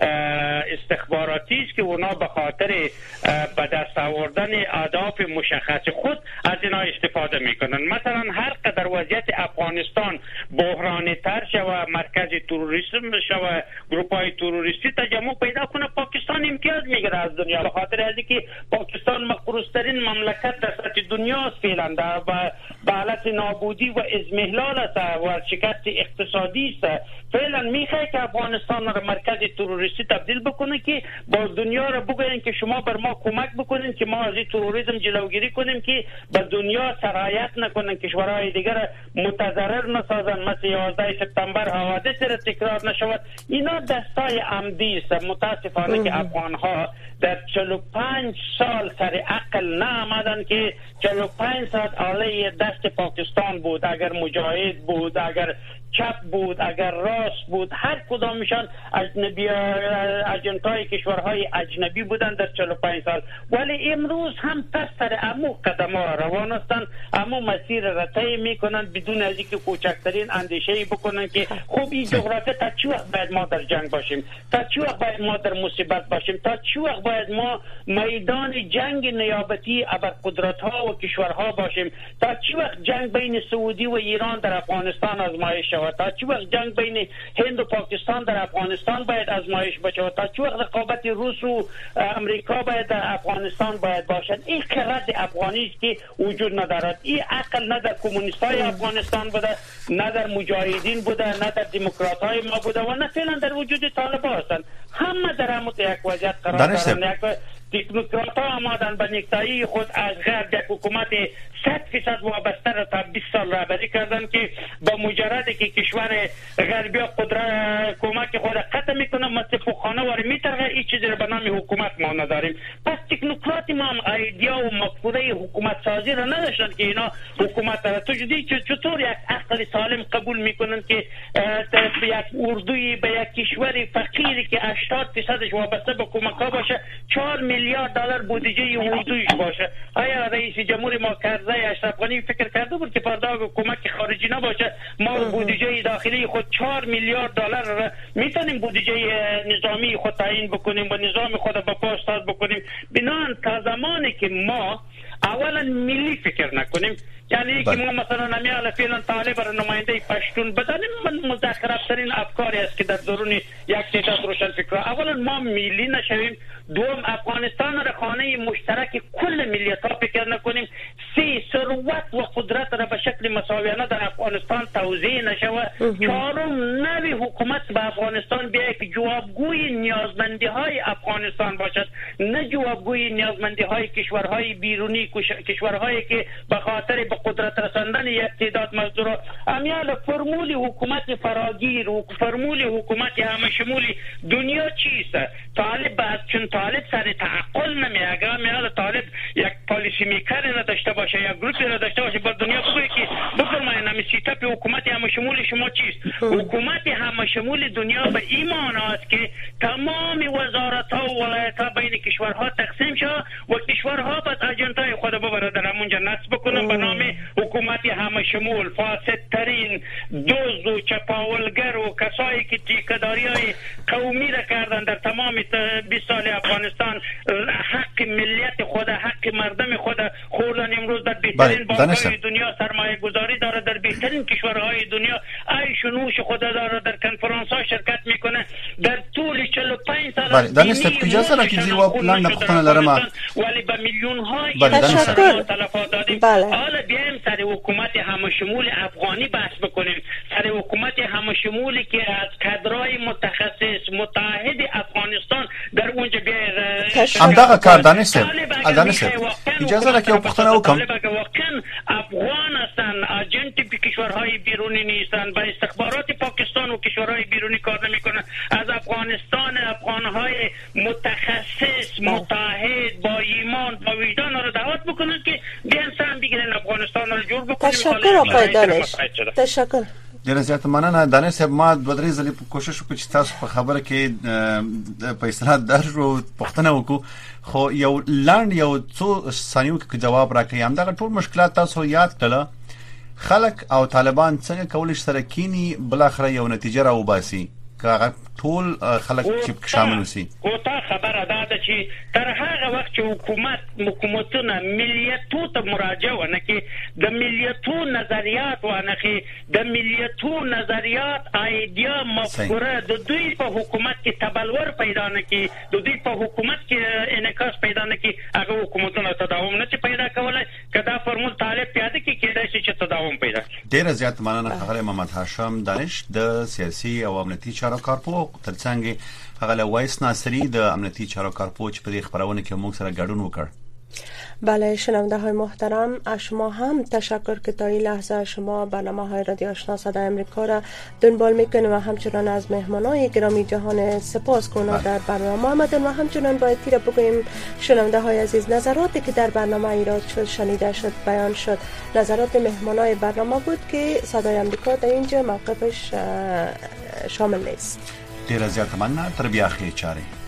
استخباراتی است که اونا به خاطر به دست آوردن اهداف مشخص خود از اینا استفاده میکنن. مثلا هر قدر وضعیت افغانستان بحرانی تر شوه، مرکز تروریسم شوه، گروپ های تروریستی تجمع پیدا کنه، پاکستان امتیاز میگیره از دنیا به خاطر از اینکه پاکستان مقروض‌ترین مملکت در سطح دنیا است فعلا و به حالت نابودی و اضمحلال است و شکست اقتصادی است. فعلا میخواد که افغانستان را مرکز تروریستی تبدیل بکنه که با دنیا را بگوین که شما بر ما کمک بکنین که ما از این تروریسم جلوگیری کنیم که به دنیا سرایت نکنن، کشورهای دیگر متضرر نسازن، مثل 11 سپتامبر حوادث را تکرار نشود. اینا دستای عمدی است. متاسفانه که افغانها در 45 سال سر عقل نآمدن که 45 سال آله دست پاکستان بود. اگر مجاهد بود، اگر چپ بود، اگر راست بود، هر کدامشان اجنبی اجنتای کشورهای اجنبی بودن در 45 سال ولی امروز هم پس سر امو قدم ها روان هستند، امو مسیر را طی میکنند بدون از اینکه کوچکترین اندیشه‌ای بکنند که خب این جغرافیا تا چه وقت باید ما در جنگ باشیم، تا چه وقت باید ما در مصیبت باشیم، تا چه وقت باید ما میدان جنگ نیابتی ابرقدرت ها و کشورها باشیم، تا چه وقت جنگ بین سعودی و ایران در افغانستان آزمایش شود. بشود، تا چه وقت جنگ بین هند و پاکستان در افغانستان باید آزمایش بشود، تا چه وقت رقابت روس و امریکا باید در افغانستان باید باشد. این رد افغانی است که وجود ندارد. این عقل نه در کمونیستای افغانستان بوده، نه در مجاهدین بوده، نه در دموکراتای ما بوده و نه فعلا در وجود طالبان هستند. همه در همون یک وضعیت قرار دارند. تکنوکرات ها آمدن به نکتایی خود از غرب یک حکومت 100% وابسته را تا 20 سال رهبری کردن که با مجرد که کشور غربی قدرت کمک خود قطع میکنه مثل پوخانه واری میترغه این چیزی را به نام حکومت ما نداریم. پس تکنوکرات ما هم ایدیا و مفکوره حکومت سازی را نداشتن که اینا حکومت را چطور یک عقل سالم قبول میکنن که یک اردوی به یک کشور فقیری که 80% وابسته به کمک ها باشه 4 میلیارد دلار بودجه اردویش باشه. آیا رئیس جمهور ما کرزی اشرف غنی فکر کرده بود که پرداخت کمک خارجی نباشه ما بودجه داخلی خود 4 میلیارد دلار را میتونیم بودجه نظامی خود تعیین بکنیم و نظام خود به پا استاد بکنیم؟ بنان تا زمانی که ما اولا ملی فکر نکنیم، یعنی که ما مثلا نمیاله فعلا طالب را نماینده پشتون بدانیم، من مزخرف ترین افکاری است که در درون یک تعداد روشن فکر. اولا ما ملی نشویم، دوم افغانستان را خانه مشترک کل ملیت ها فکر نکنیم، سه ثروت و قدرت را به شکل مساویانه در افغانستان توزیع نشود، چهارم نوی حکومت به افغانستان بیاید که جوابگوی نیازمندی های افغانستان باشد، نه جوابگوی نیازمندی های کشورهای بیرونی، کشورهایی که به خاطر به قدرت رساندن یک تعداد مزدورا امیال فرمول حکومت فراگیر و فرمول حکومت همه شمولی دنیا چیست؟ طالب بعد چون طالب سر تعقل نمیاگه، امیال طالب یک پالیسی میکر را داشته باشه، یک گروپی را داشته باشه با دنیا بگوی که بفرمایید نمی سیتاپ حکومت همه شمول شما چیست؟ حکومت همه شمول دنیا به این معنی است که تمام وزارت ها و ولایت ها بین کشورها تقسیم شد و کشورها بعد اجنتای خود ببره در همونجا نصب بکنن به نام حکومت همه شمول. فاسدترین دزد و چپاولگر و کسایی که تیکه‌داری های قومی را کردن در تمام 20 سال افغانستان، حق ملیت خود، حق مردم خود خوردن، امروز در بهترین بانک‌های دنیا سرمایه گذاری داره، در بهترین کشورهای دنیا عیش و نوش خود داره، در کنفرانس ها شرکت میکنه، در طول 45 سال دانست اجازه را که جواب لند نقطه لرم ولی به میلیون های تلفات دادیم. حالا بیایم سر حکومت همه شمول افغانی بحث بکنیم، سر حکومت همه شمولی که از کادرای متخصص متحد افغانستان در اونجا بیاید همدغه کار دانست اجازه را که پختنه وکم واقعا افغان هستن، اجنت کشورهای بیرونی نیستن، به استخبارات پاکستان و کشورهای بیرونی کار نمیکنن. از افغانستان افغانهای متخصص متحد با ایمان با وجدان را دعوت بکنن که بیان سهم بگیرن افغانستان را جور بکنیم. تشکر آقای دانش. تشکر. ډیره زیاته مننه. دانش صاحب، ما دوه درې ځلې کوشش وکړ چې تاسو په خبره کې په اصطلاح درو پوښتنه وکړو، خو یو لاند یو څو ثانیو کې جواب راکړئ. همدغه ټول مشکلات تاسو یاد کړل، خلک او طالبان څنګه کولای شي سره کینی بل اخر یو نتیجه را وباسي که ټول خلک چې شامل وسی. او تا خبره ده چې تر هغه وخت چې حکومتونه ملیتو ته مراجعه ونه کړي، د ملیتو نظریات ونه کړي، د ملیتو نظریات ایدیا مفکوره د دوی په حکومت کې تبلور پیدا نه کړي، د دوی په حکومت کې انعکاس پیدا نه کړي، هغه حکومتونه تداوم نه پیدا کولای. که دا فرمول طالب پیاده کړي کېدای شي چې تداوم پیدا کړي. ډیره زیات مننه خبره محمد هاشم دانش د سیاسي او امنیتي چارو کارپو ترڅنګ هغه وایس ناصری د امنیتي چارو کارپو چې په دې خبرونه کې موږ سره ګډون وکړ. بله شنونده های محترم، از شما هم تشکر که تا این لحظه شما برنامه های رادیو آشنا صدای امریکا را دنبال میکنیم و همچنان از مهمانای گرامی جهان سپاس کنم در برنامه آمدن و همچنان باید تیره بگوییم شنونده های عزیز نظراتی که در برنامه ایراد شد، شنیده شد، بیان شد، نظرات مهمانای برنامه بود که صدای امریکا در اینجا موقفش شامل نیست. ډیره زیاته مننه. تر بیا خیر چاره.